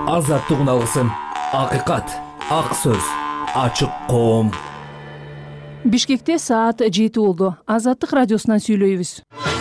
Азаттык үналгысын, акыйкат, ак сөз, ачык коом. Бишкекте саат 7 болду. Азаттык радиосунан сүйлөйбүз.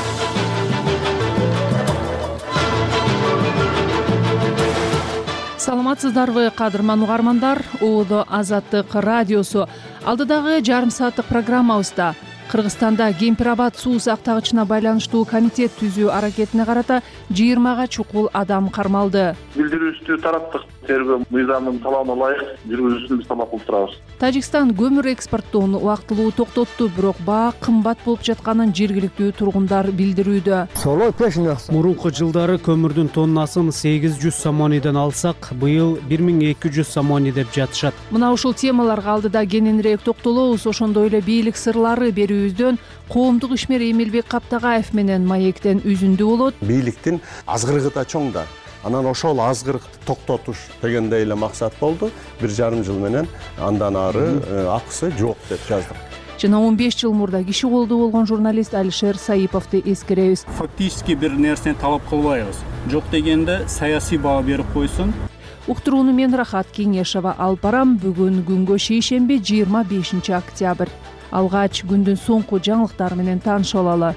Саламатсыздарбы, кадырман угармандар? Оодо Азаттык радиосу. Алдыдагы жарым сааттык программабызда Кыргызстанда Кемпир-Абад суу сактагычына байланыштуу комитет түзүү аракетине карата 20га чукул адам кармалды. Билдирүүбүздү тараптык тергөө мыйзамынын талабына ылайык жүргүзүүсүн биз талап кылып турабыз. Тажикстан көмүр экспорттоону убактылуу токтотту, бирок баа кымбат болуп жатканын жергиликтүү тургундар билдирүүдө. Мурунку жылдары көмүрдүн тоннасын 800 сомониден алсак, быйыл 1200 сомони деп жатышат. Мына ушул темаларга алдыда кененирээк токтолобуз. Ошондой эле бийлик сырлары берүүбүздөн коомдук ишмер Эмилбек Каптагаев менен маектен үзүндү болот. Бийликтин азгырыгы да чоң да. Анан ошол азгырыкты токтотуш дегендей эле максат болду. 1,5 жыл менен андан ары акысы жок деп жаздык. Жана 15 жыл мурда киши колдуу болгон журналист Алишер Саиповду эскеребиз. Фактически бир нерсени талап кылбайбыз. Жок дегенде саясий баа берип койсун. Уктурууну мен Рахат Кеңешова алып барам. Бүгүн күнгө шейшемби 25 октябрь. Алгач күндүн соңку жаңылыктары менен таанышып алалы.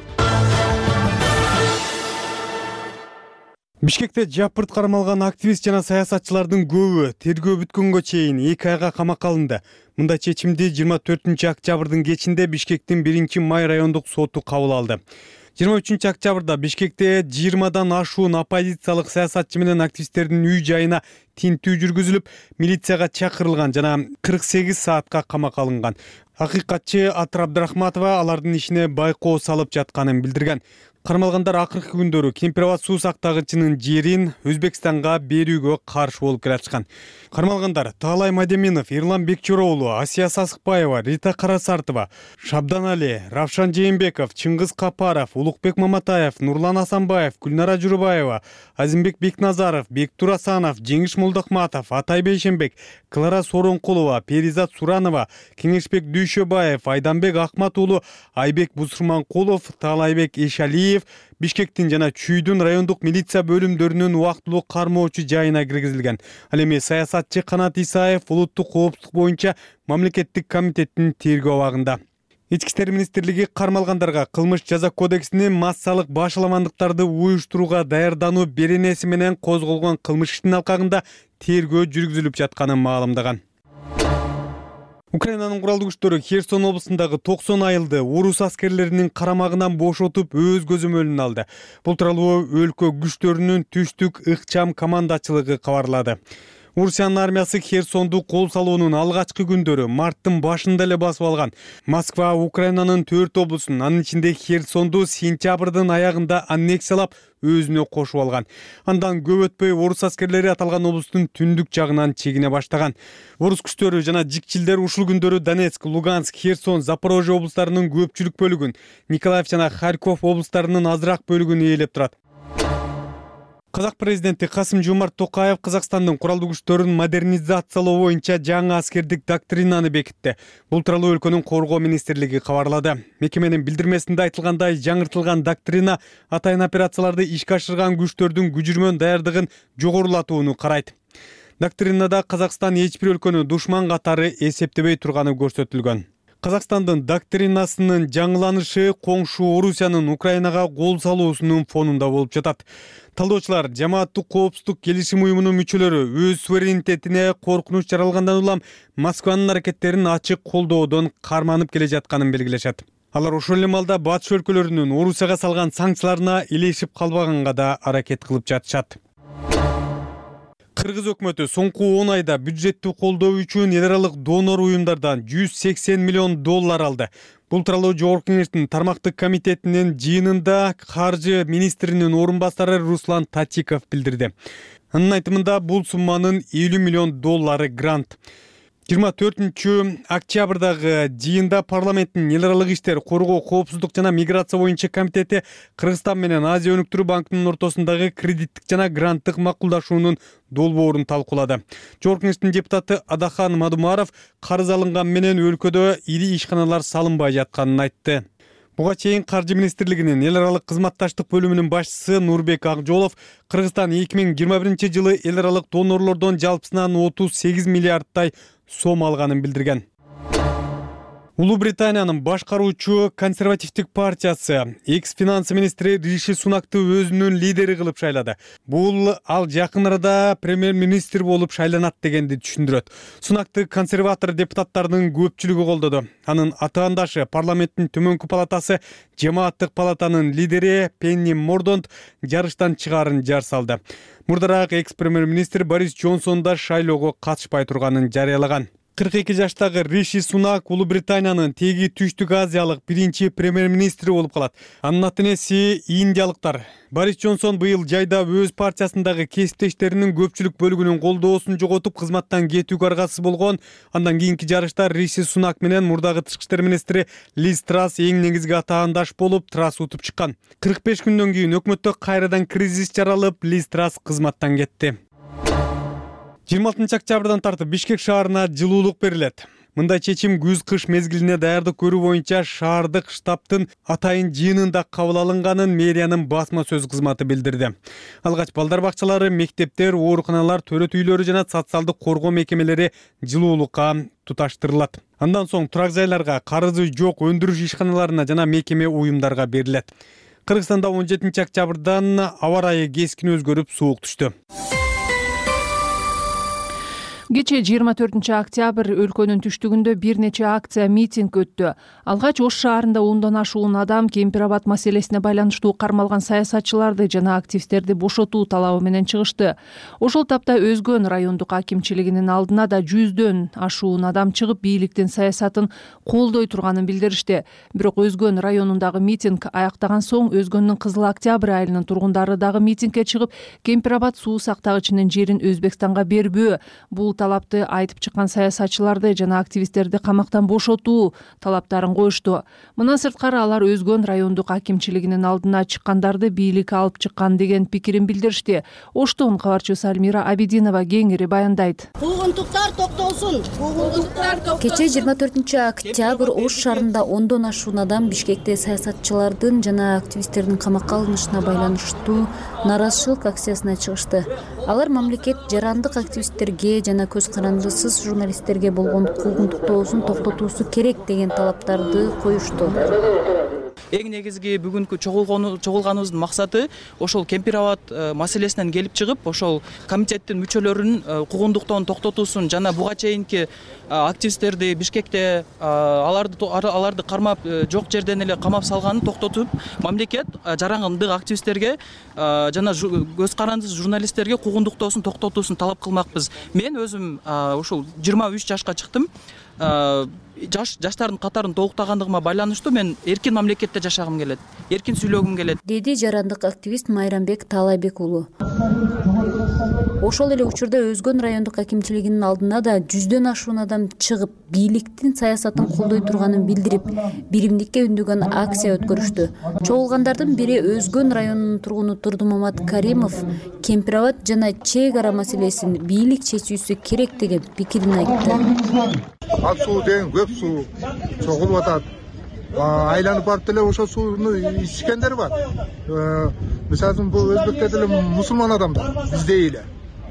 Бишкекте жапырт кармалган активист жана саясатчылардын көбү тергөө бүткөнгө чейин 2 айга камакка алынды. Мындай чечимди 24 октябрдын кечинде Бишкектин 1-Май райондук соту кабыл алды. 23 октябрда Бишкекте 20дан ашуун оппозициялык саясатчы менен активисттердин үй жайына тинтүү жүргүзүлүп, милицияга чакырылган жана 48 саатка камакка алынган. Акыйкатчы Атыр Абдрахматова алардын ишине байкоо салып жатканын билдирген. Кармалгандар акыркы күндөрү Кемпир-Абад суу сактагычынын жерин Өзбекстанга берүүгө каршы болуп келатышкан. Кармалгандар Таалай Мадеминов, Эрлан Бекчороğlu, Асия Сасыкбаева, Рита Карасартова, Шабдан Али, Равшан Жээнбеков, Чыңгыз Капаров, Улукбек Маматаев, Нурлан Асанбаев, Гүлнара Журубаева, Азимбек Бекназаров, Бектур Асанов, Жеңиш Молдохматов, Атай Бейшенбек, Клара Соронкулова, Перизат Суранова, Кеңешбек Дүйшөбаев, Айданбек Акмат уулу, Айбек Бусурманкулов, Таалайбек Эшалиев Бишкектин жана Чүйдүн райондук милиция бөлүмдөрүнүн убактылуу кармоочу жайына киргизилген. Ал эми саясатчы Канат Исаев улуттук коопсуздук боюнча мамлекеттик комитеттин тергөө абагында. Ички иштер министрлиги кармалгандарга кылмыш жаза кодексинин массалык башаламандыктарды уюштурууга даярдануу беренеси менен козголгон кылмыш иштин алкагында тергөө жүргүзүлүп жатканын маалымдаган. Украинанын куралдуу күчтөрү Херсон облусундагы 90 айылды орус аскерлеринин карамагынан бошотуп өз көзөмөлүнө алды. Бул тууралуу өлкө күчтөрүнүн түштүк ыкчам командачылыгы кабарлады. Орусиянын армиясы Херсонду кол салуунун алгачкы күндөрү марттын башында эле басып алган. Москва Украинанын 4 облусун, анын ичинде Херсонду сентябрдын аягында аннексиялап өзүнө кошуп алган. Андан көп өтпөй орус аскерлери аталган облустун түндүк жагынан чегине баштаган. Орус күчтөрү жана жикчилдер ушул күндөрү Донецк, Луганск, Херсон, Запорожье облустарынын көпчүлүк бөлүгүн, Николаев жана Харьков облустарынын азыраак бөлүгүн ээлеп турат. Казак президенти Касым-Жомарт Токаев Казакстандын куралдуу күчтөрүн модернизациялоо боюнча жаңы аскердик доктринаны бекитти. Бул тууралуу өлкөнүн коргоо министрлиги кабарлады. Мекеменин билдирмесинде айтылгандай, жаңыртылган доктрина атайын операцияларды ишке ашырган күчтөрдүн күжүрмөн даярдыгын жогорулатууну карайт. Доктринада Казакстан эч бир өлкөнү душман катары эсептебей турганы көрсөтүлгөн. Казакстандын доктринасынын жаңыланышы коңшу Орусиянын Украинага кол салуусунун фонунда болуп жатат. Талдоочулар жамааттык коопсуздук келишим уюмунун мүчөлөрү өз суверенитетине коркунуч жаралгандан улам Москванын аракеттерин ачык колдоодон карманып келе жатканын белгилешет. Алар ошол эле маалда батыш өлкөлөрүнүн Орусияга салган санкцияларына илешип калбаганга да аракет кылып жатышат. Кыргыз өкмөтү соңку 10 айда бюджеттик колдоо үчүн эл аралык донор уюмдардан $180 миллион алды. Бул тууралуу Жогорку Кеңештин тармактык комитетинин жыйынында каржы министринин орун басары Руслан Татиков билдирди. Анын айтымында бул сумманын $50 миллион грант. 24 октябрдагы жыйында парламенттин эл аралык иштер, коргоо, коопсуздук жана миграция боюнча комитети Кыргызстан менен Азия өнүктүрүү банкынын ортосундагы кредиттик жана гранттык макулдашуунун долбоорун талкуулады. Жогорку Кеңештин депутаты Адахан Мадумаров карыз алынган менен өлкөдө ири ишканалар салынбай жатканын айтты. Буга чейин Каржы министрлигинин эл аралык кызматташтык бөлүмүнүн башчысы Нурбек Акжолов Кыргызстан 2021-жылы эл аралык донорлордон жалпысынан 38 миллиардтай сом алганын билдирген. Улуу Британиянын башкаруучу консервативдик партиясы экс-финанс министри Риши Сунакты өзүнүн лидери кылып шайлады. Бул ал жакын арада премьер-министр болуп шайланат дегенди түшүндүрөт. Сунакты консерватор депутаттардын көпчүлүгү колдоду. Анын атаандашы парламенттин төмөнкү палатасы жамааттык палатанын лидери Пенни Мордонт жарыштан чыгаарын жар салды. Мурдараак экс-премьер-министр Борис Джонсон да шайлоого катышпай турганын жарыялаган. 42 жаштагы Риши Сунак Улуу Британиянын теги Түштүк Азиялык биринчи премьер-министри болуп калат. Анын атын энеси индиялыктар. Борис Джонсон быйыл жайда өз партиясындагы кесиптештеринин көпчүлүк бөлүгүнүн колдоосун жоготуп кызматтан кетүүгө аргасыз болгон. Андан кийинки жарышта Риши Сунак менен мурдагы тышкы иштер министри Лиз Трасс эң негизги атаандаш болуп, Трасс утуп чыккан. 45 күндөн кийин өкмөттө кайрадан кризис жаралып, Лиз Трасс кызматтан кетти. 26 октябрдан тартып Бишкек шаарына жылуулук берилет. Мындай чечим күз-кыш мезгилине даярдык көрүү боюнча шаардык штабтын атайын жыйынында кабыл алынганын мэриянын басма сөз кызматы билдирди. Алгач балдар бакчалары, мектептер, ооруканалар, төрөт үйлөрү жана социалдык коргоо мекемелери жылуулукка туташтырылат. Андан соң турак жайларга, карызы жок өндүрүш ишканаларына жана мекеме уюмдарга берилет. Кыргызстанда 17 октябрдан аба ырайы кескин өзгөрүп, суук түштү. Кечээ 24 октябрь өлкөнүн түштүгүндө бир нече акция, митинг өттү. Алгач Ош шаарында 10дон ашуун адам Кемпир-Абад маселесине байланыштуу кармалган саясатчыларды жана активисттерди бошотуу талабы менен чыгышты. Ошол тапта Өзгөн райондук акимчилигинин алдына да 100дөн ашуун адам чыгып, бийликтин саясатын колдой турганын билдиришти. Бирок Өзгөн районундагы митинг аяктаган соң Өзгөндүн Кызыл Октябрь айылынын тургундары дагы митингге чыгып, Кемпир-Абад суу сактагычынын жерин Өзбекстанга бербөө, бул талапты айтып чыккан саясатчыларды жана активисттерди камактан бошотуу талаптарын коюшту. Мындан сырткары алар Өзгөн райондук акимчилигинин алдына чыккандарды бийлик алып чыккан деген пикирин билдиришти. Оштон кабарчыбыз Альмира Абидинова кеңири баяндайт. Куугунтуктар токтолсун. Кечээ 24 октябрь Ош шаарында 10дон ашуун адам Бишкекте саясатчылардын жана активисттердин камакка алынышына байланыштуу нааразычылык акциясына чыгышты. Алар мамлекет жарандык активисттерге жана көз карандысыз журналисттерге болгон куугунтуктоосун токтотуусу керек деген талаптарды коюшту. Эң негизги бүгүнкү чогулганыбыздын максаты ошол Кемпир-Абад маселесинен келип чыгып, ошол комитеттин мүчөлөрүнүн куугунтуктоонун токтотуусун жана буга чейинки активисттерди Бишкекте аларды кармап, жок жерден эле камап салганын токтотуп, мамлекет жарандык активисттерге жана көз карандысыз журналисттерге куугунтуктоосун токтотуусун талап кылмакпыз. Мен өзүм ошол 23 жашка чыктым. Жаштардын катарын толуктагандыгыма байланыштуу мен эркин мамлекетте жашагым келет, эркин сүйлөгүм келет, деди жарандык активист Майрамбек Таалайбек уулу. Ошол эле учурда Өзгөн райондук акимчилигинин алдына да 100дөн ашуун адам чыгып, бийликтин саясатын колдой турганын билдирип, биримдикке үндөгөн акция өткөрүштү. Чогулгандардын бири Өзгөн районунун тургуну Турдумамат Каримов Кемпир-Абад жана чек ара маселесин бийлик чечүүсү керек деген пикирин айтты. Ал суу деген көп суу чогулуп атат. Айланып барып деле ошол сууну ичкендер бар. Мисалы үчүн бул өзбектер деле мусулман адамдар, биздей эле.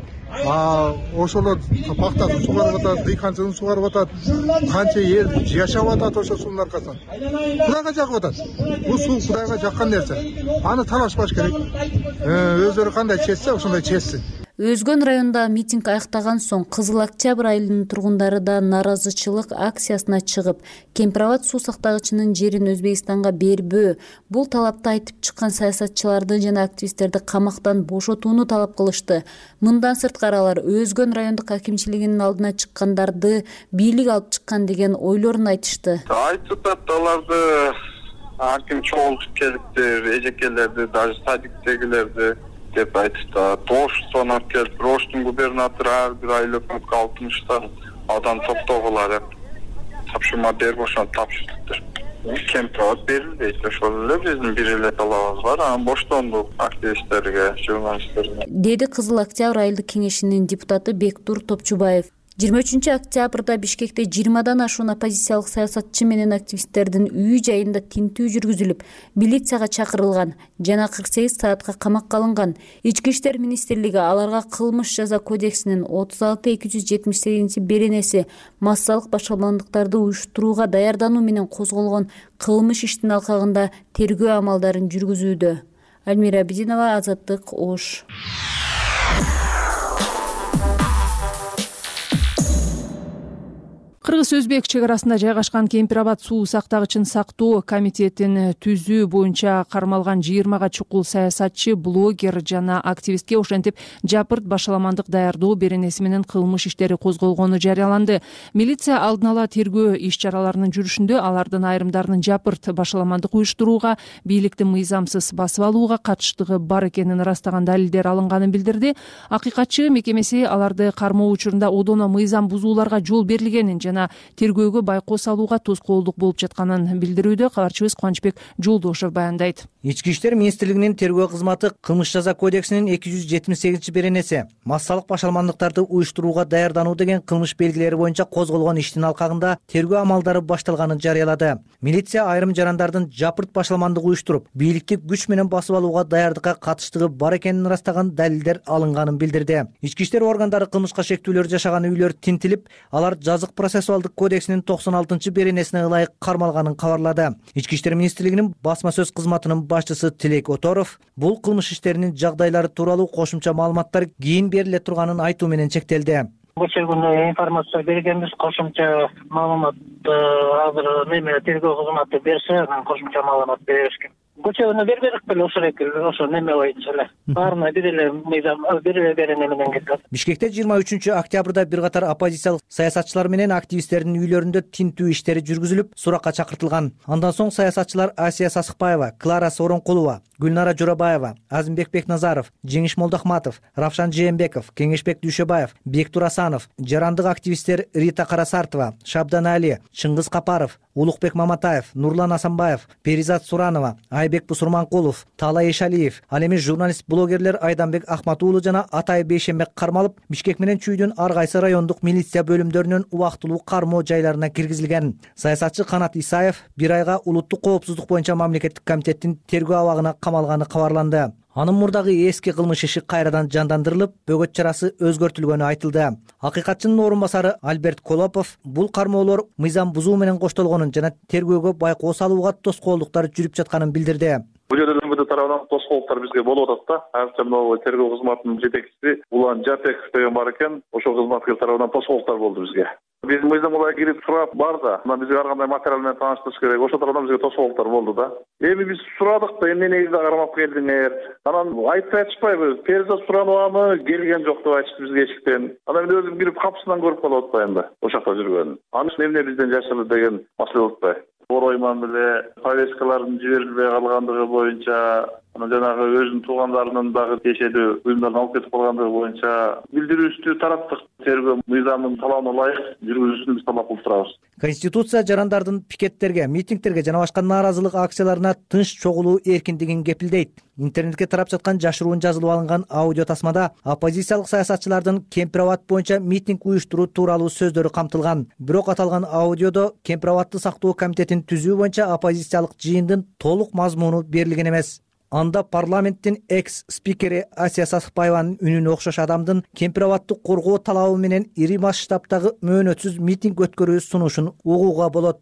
Ошолор пактасын сугарып атат, дыйканчылыгын сугарып атат. Канча эл жашап атат ошол суунун аркасынан. Кудайга жагып атат. Бул суу Кудайга жаккан нерсе. Аны талашпаш керек. Өздөрү кандай чечсе, ошондой чечсин. Өзгөн районунда митинг аяктаган соң Кызыл Октябрь айылынын тургундары да нааразычылык акциясына чыгып, Кемпир-Абад суу сактагычынын жерин Өзбекстанга бербөө, бул талапты айтып чыккан саясатчыларды жана активисттерди камактан бошотууну талап кылышты. Мындан сырткары алар Өзгөн райондук акимчилигинин алдына чыккандарды бийлик алып чыккан деген ойлорун айтышты. Айтып аларды аким чогултуп келиптир, эжекелерди, даже садиктегилерди деп айтышты. Оштон алып келип, Оштун губернатору ар бир айыл өкмөткө 60 адам топтогула деп тапшырма берип ошону тапшырдыктыр. Кемпир-Абад берилбейт. Ошол эле биздин бир эле талабыбыз бар. Боштондук активисттерге, журналисттерге. Деди Кызыл Октябрь айылдык кеңешинин депутаты Бектур Топчубаев. 23 октябрда Бишкекте 20-дан ашуун оппозициялык саясатчы менен активисттердин үй жайында тинтүү жүргүзүлүп, милицияга чакырылган жана 48 саатка камакка алынган. Ички иштер министрлиги аларга кылмыш жаза кодексинин 36-278 беренеси массалык башаламандыктарды уюштурууга даярдануу менен козголгон кылмыш иштин алкагында тергөө амалдарын жүргүзүүдө. Альмира Абидинова, Азаттык, Ош. Кыргыз-Өзбек чек арасында жайгашкан Кемпир-Абад суу сактагычын сактоо комитетин түзүү боюнча кармалган 20 чукул саясатчы, блогер жана активистке ошентип жапырт башаламандык даярдоо беренеси менен кылмыш иштери козголгону жарыяланды. Милиция алдын ала тергөө иш-чараларынын жүрүшүндө алардын айрымдарынын жапырт башаламандык уюштурууга, бийликти мыйзамсыз басып алууга катыштыгы бар экенин ырастаган далилдер алынганын билдирди. Акыйкатчы мекемеси аларды кармоо учурунда одоно мыйзам бузууларга жол берилгенин жана тергөөгө байкоо салууга тоскоолдук болуп жатканын билдирүүдө кабарчыбыз Кубанычбек Жолдошев баяндайт. Ички иштер министрлигинин тергөө кызматы кылмыш жаза кодексинин 278 беренеси массалык башаламандыктарды уюштурууга даярдануу деген кылмыш белгилери боюнча козголгон иштин алкагында тергөө амалдары башталганын жарыялады. Милиция айрым жарандардын жапырт башаламандык уюштуруп, бийликти күч менен басып алууга даярдыкка катыштыгы бар экенин ырастаган далилдер алынганын билдирди. Ички иштер органдары кылмышка шектүүлөр жашаган үйлөр тинтилип, алар жазык процессуалдык кодексинин 96 беренесине ылайык кармалганын кабарлады. Ички иштер министрлигинин басма сөз кызматынын башчысы Тилек Оторов бул кылмыш иштеринин жагдайлары тууралуу кошумча маалыматтар кийин бериле турганын айтуу менен чектелди. Көчө күнү информация бергенбиз, кошумча маалымат азыр тергөө кызматы берсе, анан кошумча маалымат беребиз. Көчө күнү бербедик беле ошо неме боюнча эле. Баарына бир эле мыйзам берене менен кетет. Бишкекте 23 октябрда бир катар оппозициялык саясатчылар менен активисттердин үйлөрүндө тинтүү иштери жүргүзүлүп, суракка чакыртылган. Андан соң саясатчылар Асия Сасыкбаева, Клара Соронкулова, Гүлнара Жорабаева, Азимбек Бекназаров, Жеңиш Молдахматов, Равшан Жээнбеков, Кеңешбек Дүйшөбаев, Бектур Асанов, жарандык активисттер Рита Карасартова, Шабдан Али, Чыңгыз Капаров, Улукбек Маматаев, Нурлан Асанбаев, Перизат Суранова, Айбек Бусурманкулов, Талай Ишалиев, ал эми журналист-блогерлер Айданбек Ахмат уулу жана Атай Бейшенбек кармалып, Бишкек менен Чүйдүн ар кайсы райондук милиция бөлүмдөрүнүн убактылуу кармоо жайларына киргизилген. Саясатчы Канат Исаев бир айга улуттук коопсуздук боюнча мамлекеттик комитеттин тергөө абагына камалганы кабарланды. Анын мурдагы эски кылмыш иши кайрадан жандандырылып, бөгөт чарасы өзгөртүлгөнү айтылды. Акыйкатчынын орун басары Альберт Колопов бул кармоолор мыйзам бузуу менен коштолгонун жана тергөөгө байкоо салууга тоскоолдуктар жүрүп жатканын билдирди. Бул жерде МВД тарабынан тоскоолдуктар бизге болуп атат да. Азыркы могу тергөө кызматынын жетекчиси Улан Жапеков деген бар экен. Ошол кызматкер тарабынан тоскоолдуктар болду бизге. Биз мыйзамга кирип сурап барды. Анан бизге ар кандай материал менен тааныштырыш керек. Ошол тарабынан бизге тоскоолдуктар болду да. Эми биз сурадык да, эмне негизде кармап келдиңер? Анан айтып атышпайбы? Перизат Суранованы келген жок деп айтышты бизге эшиктен. Анан мен өзүм кирип капысынан көрүп калып атпайм да. Ошол жакта жүргөнүн. Анын эмне бизден жашырды деген маселе болуппай. Оройман беле повесткалардын жиберилбей калгандыгы боюнча, анан жанагы өзүнүн туугандарынын дагы тиешелүү буюмдарын алып кетип калгандыгы боюнча билдирүүбүздү тараптык. Тергөө мыйзамдын талабына ылайык жүргүзүлүшүн биз талап кылып турабыз. Конституция жарандардын пикеттерге, митингтерге жана башка нааразылык акцияларына тынч чогулуу эркиндигин кепилдейт. Интернетке тарап жаткан жашыруун жазылып алынган аудио тасмада оппозициялык саясатчылардын Кемпир-Абад боюнча митинг уюштуруу тууралуу сөздөрү камтылган. Бирок аталган аудиодо Кемпир-Абадты сактоо комитетин түзүү боюнча оппозициялык жыйындын толук мазмуну берилген эмес. Анда парламенттин экс-спикери Асия Сасыкбаеванын үнүнө окшош адамдын Кемпир-Абадты коргоо талабы менен ири масштабтагы мөөнөтсүз митинг өткөрүү сунушун угууга болот.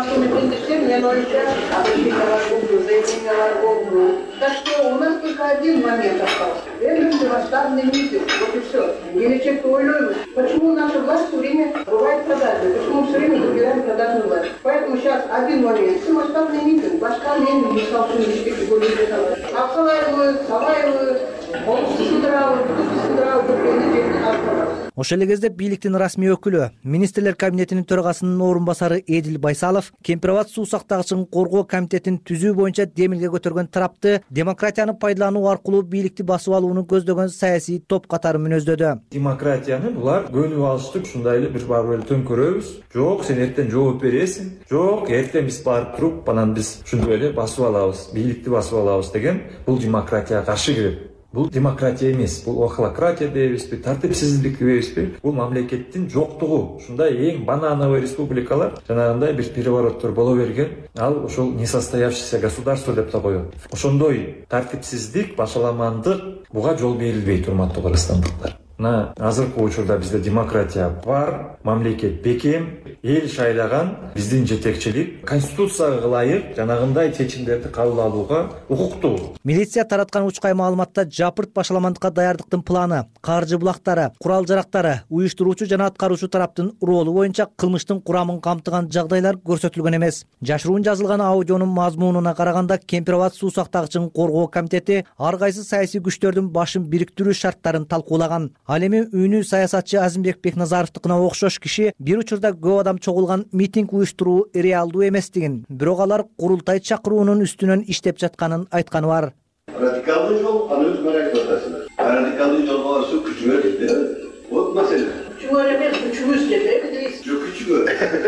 Так что у нас только один момент остался. Это масштабный митинг. Вот и все. Келечекти ойлойбуз. Почему наша власть все время бывает продажной? Почему все время выбираем продажную власть? Поэтому сейчас один момент. Все масштабный митинг. Башка мен мисалчы Бишкекти көрүп жатабыз. Аксалайбы, Сабаевы, Олусу сындырабы, Куту сындырабы деп эми жерди алып. Ошол эле кезде бийликтин расмий өкүлү, министрлер кабинетинин төрагасынын орун басары Эдил Байсалов Кемпир-Абад суу сактагычын коргоо комитетин түзүү боюнча демилге көтөргөн тарапты демократияны пайдалануу аркылуу бийликти басып алууну көздөгөн саясий топ катары мүнөздөдү. Демократияны булар көнүп алышты, ушундай эле бир барып эле төңкөрөбүз. Жок, сен эртең жооп бересиң. Жок, эртең биз барып туруп, анан биз ушундай эле басып алабыз, бийликти басып алабыз деген бул демократияга каршы келет. Бул демократия эмес, бул охлократия дейбизби, тартипсиздик дейбизби? Бул мамлекеттин жоктугу. Ушундай эң банановый республикалар жанагындай бир перевороттор боло берген, ал ошол несостоявшееся государство деп да коет. Ошондой тартипсиздик, башаламандык буга жол берилбейт, урматтуу кыргызстандыктар. Мына азыркы учурда бизде демократия бар, мамлекет бекем, эл шайлаган биздин жетекчилик конституцияга ылайык жанагындай чечимдерди кабыл алууга укуктуу. Милиция тараткан учкай маалыматта жапырт башаламандыкка даярдыктын планы, каржы булактары, курал жарактары, уюштуруучу жана аткаруучу тараптын ролу боюнча кылмыштын курамын камтыган жагдайлар көрсөтүлгөн эмес. Жашыруун жазылган аудионун мазмунуна караганда Кемпир Абад суу сактагычын коргоо комитети ар кайсы саясий күчтөрдүн башын бириктирүү шарттарын талкуулаган. Ал эми үнүү саясатчы Азимбек Бекназаровдукуна окшош киши бир учурда көп адам чогулган митинг уюштуруу реалдуу эместигин, бирок алар курултай чакыруунун үстүнөн иштеп жатканын айтканы бар. Радикалдуу жол аны өз менен айтасыздар. Радикалдуу жолго барсуу күчүңөр жетти. Вот маселе. Күчүңөр эмес, күчүңүз жетти. Жок, күчүңөр.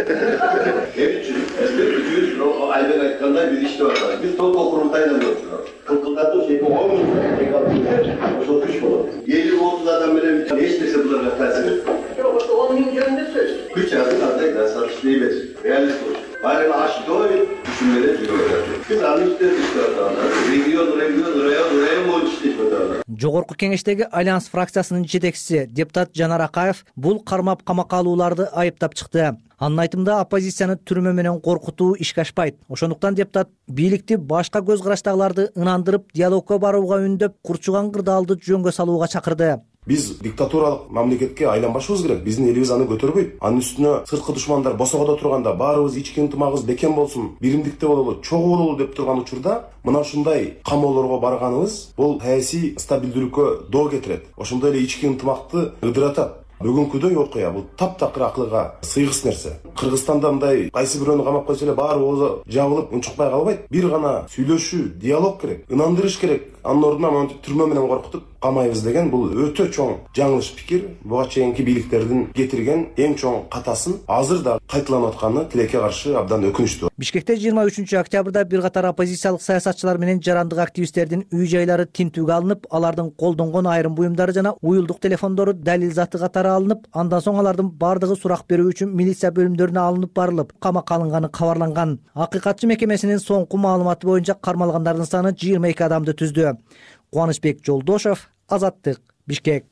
Күчүңүз, айбек айткандай бир иштеп атабыз. Биз толук курултайдан өтүп кылкылдатуу шеки 10 ошол күч болот. 50-30 адам менен эч нерсе буларга таасир. Жок, ошо 10 миң жөнүндө сөз. Күч азыр кандай да сатыш эмес. Реалист болуш. Баары аштой күчүмөрө жүрөт. Биз аны иштеп жатабыз. Район боюнча иштеп жатабыз. Жогорку кеңештеги Альянс фракциясынын жетекчиси депутат Жанар Акаев бул кармап камакка алууларды айыптап чыкты. Анын айтымында оппозицияны түрмө менен коркутуу ишке ашпайт. Ошондуктан депутат бийликти башка көз караштагыларды ынандырып, диалогко барууга үндөп, курчуган кырдаалды жөнгө салууга чакырды. Биз диктатуралык мамлекетке айланбашыбыз керек. Биздин элибиз аны көтөрбөйт. Анын үстүнө сырткы душмандар босогодо турганда баарыбыз ички ынтымагыбыз бекем болсун, биримдикте бололу, чогуу бололу деп турган учурда мына ушундай камоолорго барганыбыз бул саясий стабилдүүлүккө доо кетирет. Ошондой эле ички ынтымакты ыдыратат. Бүгүнкүдөй окуя бул таптакыр акылга сыйгыс нерсе. Кыргызстанда мындай кайсы бирөөнү камап койсо эле баары оозу жабылып унчукпай калбайт. Бир гана сүйлөшүү, диалог керек, ынандырыш керек. Анын ордуна монтип түрмө менен коркутуп камайбыз деген бул өтө чоң жаңылыш пикир. Буга чейинки бийликтердин кетирген эң чоң катасын азыр да кайталанып атканы тилекке каршы абдан өкүнүчтүү. Бишкекте 23 октябрда бир катар оппозициялык саясатчылар менен жарандык активисттердин үй жайлары тинтүүгө алынып, алардын колдонгон айрым буюмдары жана уюлдук телефондору далил заты катары алынып, андан соң алардын бардыгы сурак берүү үчүн милиция бөлүмдөрүнө алынып барылып, камакка алынганы кабарланган. Акыйкатчы мекемесинин соңку маалыматы боюнча кармалгандардын саны 22 адамды түздү. Кубанычбек Жолдошев, Азаттык, Бишкек.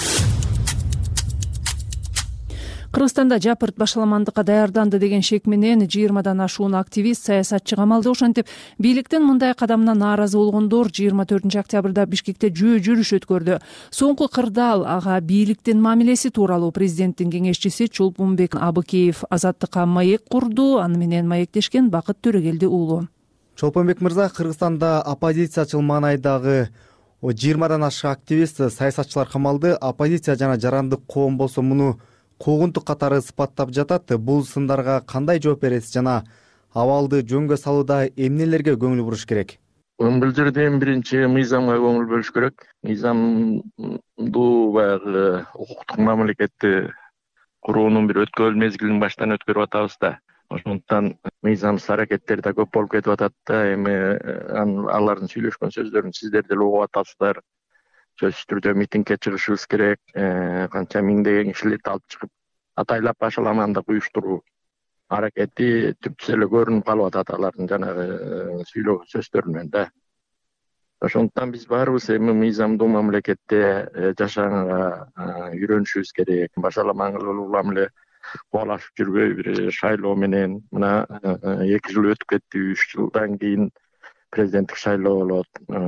Кыргызстанда жапырт башаламандыкка даярданды деген шек менен 20дан ашуун активист, саясатчы камалды. Ошентип, бийликтин мындай кадамына нааразы болгондор 24 октябрда Бишкекте жүрүш өткөрдү. Соңку кырдаал ага бийликтин мамилеси тууралуу президенттин кеңешчиси Чолпонбек Абыкеев Азаттыкка маек курду. Аны менен маектешкен Бакыт Төрөгелди уулу. Чолпонбек мырза, Кыргызстанда оппозициячыл маанайдагы 20дан ашык активист, саясатчылар камалды. Оппозиция жана жарандык коом болсо муну куугунтук катары сыпаттап жатат. Бул сындарга кандай жооп бересиз жана абалды жөнгө салууда эмнелерге көңүл буруш керек? Билдирдим, биринчи мыйзамга көңүл бөлүш керек. Мыйзамдуу баягы укуктук мамлекетти куруунун бир өткөн мезгилин баштан өткөрүп атабыз да. Ошондуктан мыйзамсыз аракеттер да көп болуп кетип атат да. Эми алардын сүйлөшкөн сөздөрүн сиздер деле угуп атасыздар. Сөзсүз түрдө митингге чыгышыбыз керек. Канча миңдеген кишилерди алып чыгып атайлап башаламандык уюштуруу аракети түптүз эле көрүнүп калып атат алардын жанагы сүйлөгөн сөздөрүнөн да. Ошондуктан биз баарыбыз эми мыйзамдуу мамлекетте жашаганга үйрөнүшүбүз керек. Башаламандылуу эле кубалашып жүрбөй бир шайлоо менен мына 2 жыл өтүп кетти, 3 жылдан кийин президенттик шайлоо болот.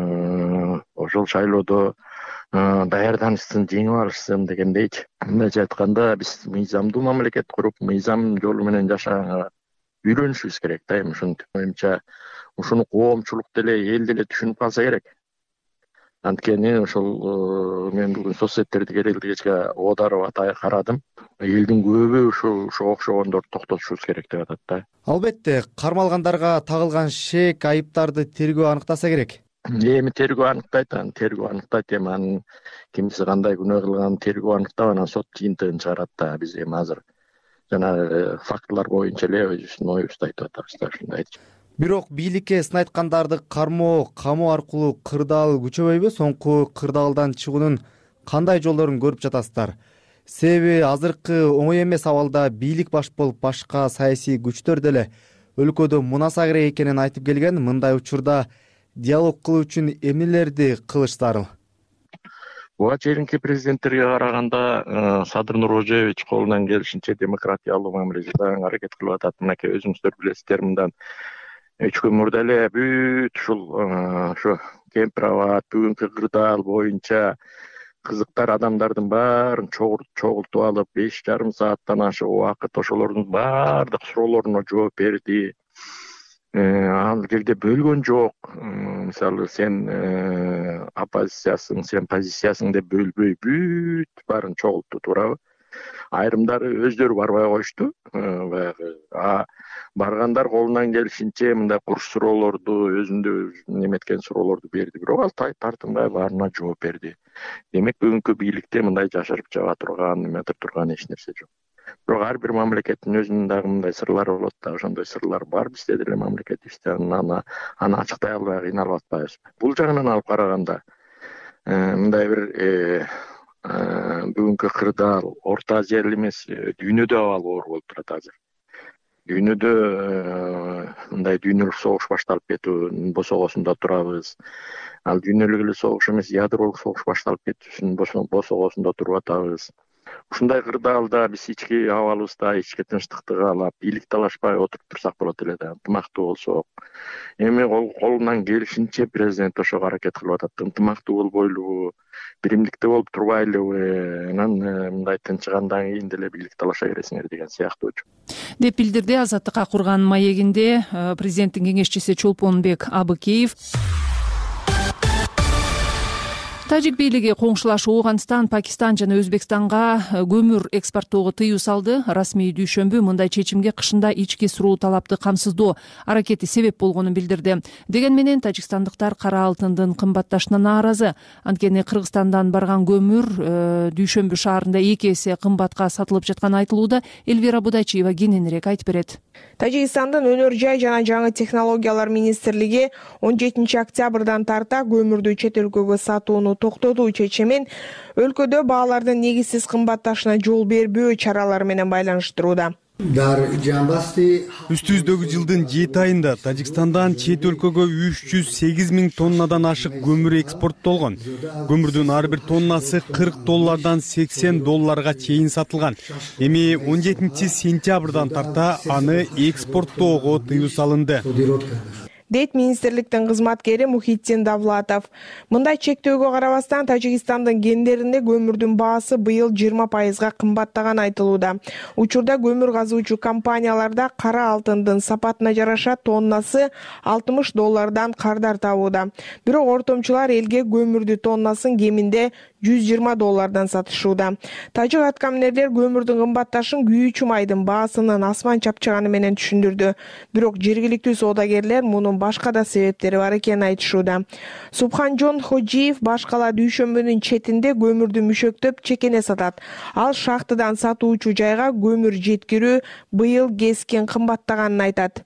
Ошол шайлоодо даярданышсын, жеңип алышсын дегендейчи. Мындайча айтканда биз мыйзамдуу мамлекет куруп, мыйзам жолу менен жашаганга үйрөнүшүбүз керек да. Эми ушунтип менимче ушуну коомчулук деле, эл деле түшүнүп калса керек. Анткени ошол мен бүгүн соцсеттерди керелдигечке оодарып карадым. Элдин көбү ошо окшогондорду токтотушубуз керек деп атат да. Албетте, кармалгандарга тагылган шек, айыптарды тергөө аныктаса керек. Эми тергөө аныктайт, эми анын кимиси кандай күнөө кылганын тергөө аныктап, анан сот жыйынтыгын чыгарат да. Биз эми азыр жанагы фактылар боюнча эле өзүбүздүн оюбузду айтып атабыз да, ушундайды. Бирок бийликке сын айткандарды кармоо, камоо аркылуу кырдаал күчөбөйбү? Соңку кырдаалдан чыгуунун кандай жолдорун көрүп жатасыздар? Себеби азыркы оңой эмес абалда бийлик баш болуп башка саясий күчтөр деле өлкөдө мунаса керек экенин айтып келген. Мындай учурда диалог кылуу үчүн эмнелерди кылыш зарыл? Буга чейинки президенттерге караганда Садыр Нуркожоевич колунан келишинче демократиялуу мамиле жасаганга аракет кылып атат. Мынакей өзүңүздөр билесиздер, мындан 3 күн мурда эле бүт ушул ошо Кемпир абад бүгүнкү кырдаал боюнча кызыктар адамдардын баарын чогултуп алып 5,5 сааттан ашык убакыт ошолордун баардык суроолоруна жооп берди. Ал жерде бөлгөн жок. Мисалы сен оппозициясың, сен позициясың деп бөлбөй бүт баарын чогултту, туурабы? Айрымдары өздөрү барбай коюшту. Баягы баргандар колунан келишинче мындай курч суроолорду, өзүндө неметкен суроолорду берди. Бирок ал тартынбай баарына жооп берди. Демек бүгүнкү бийликте мындай жашырып жаба турган, неметип турган эч нерсе жок. Бирок ар бир мамлекеттин өзүнүн дагы мындай сырлары болот да, ошондой сырлар бар bizde деле мамлекетибизде. Аны ачыктай албай кыйналып атпайбызбы? Бул жагынан алып караганда мындай бир бүгүнкү кырдаал Орто Азия эле эмес, дүйнөдө абал оор болуп турат азыр. Дүйнөдө мындай дүйнөлүк согуш башталып кетүүнүн босогосунда турабыз. Ал дүйнөлүк эле согуш эмес, ядролук согуш башталып кетүүсүнүн босогосунда туруп атабыз. Ушундай кырдаалда биз ички абалыбызда ички тынчтыкты каалап, бийлик талашпай отуруп турсак болот эле да, ынтымактуу болсок. Эми колунан келишинче президент ошого аракет кылып атат. Ынтымактуу болбойлубу, биримдикте болуп турбайлыбы, анан мындай тынчыгандан кийин деле бийлик талаша бересиңер деген сыяктуу деп билдирди Азаттыкка курган маегинде президенттин кеңешчиси Чолпонбек Абыкеев. Тажик бийлиги коңшулаш Ооганстан, Пакистан жана Өзбекстанга көмүр экспорттоого тыюу салды. Расмий дүйшөмбү мындай чечимге кышында ички суроо талапты камсыздоо аракети себеп болгонун билдирди. Деген менен тажикстандыктар кара алтындын кымбатташына нааразы. Анткени Кыргызстандан барган көмүр дүйшөмбү шаарында 2 эсе кымбатка сатылып жатканы айтылууда. Элвира Будайчиева кененирээк айтып берет. Тажикстандын өнөр жай жана жаңы технологиялар министрлиги 17 октябрдан тарта көмүрдү чет өлкөгө сатууну токтотуу чечимин өлкөдө баалардын негизсиз кымбатташына жол бербөө чаралары менен байланыштырууда. Үстүбүздөгү жылдын 7 айында Тажикстандан чет өлкөгө 308 000 тоннадан ашык көмүр экспорттолгон. Көмүрдүн ар бир тоннасы $40 $80 чейин сатылган. Эми 17 сентябрдан тарта аны экспорттоого тыюу салынды. Дейт министрликтин кызматкери Мухитдин Давлатов. Мындай чектөөгө карабастан Тажикстандын кендеринде көмүрдүн баасы быйыл 20%га кымбаттаган айтылууда. Учурда көмүр казуучу компанияларда кара алтындын сапатына жараша тоннасы $60 кардар табууда. Бирок ортомчулар элге көмүрдү тоннасын кеминде $120 сатышууда. Тажик аткаминерлер көмүрдүн кымбатташын күйүүчү майдын баасынын асман чапчыганы менен түшүндүрдү. Бирок жергиликтүү соодагерлер мунун башка да себептери бар экенин айтышууда. Субханжон Ходжиев башкала дүйшөмбүнүн четинде көмүрдү мүшөктөп чекене сатат. Ал шахтадан сатуучу жайга көмүр жеткирүү быйыл кескин кымбаттаганын айтат.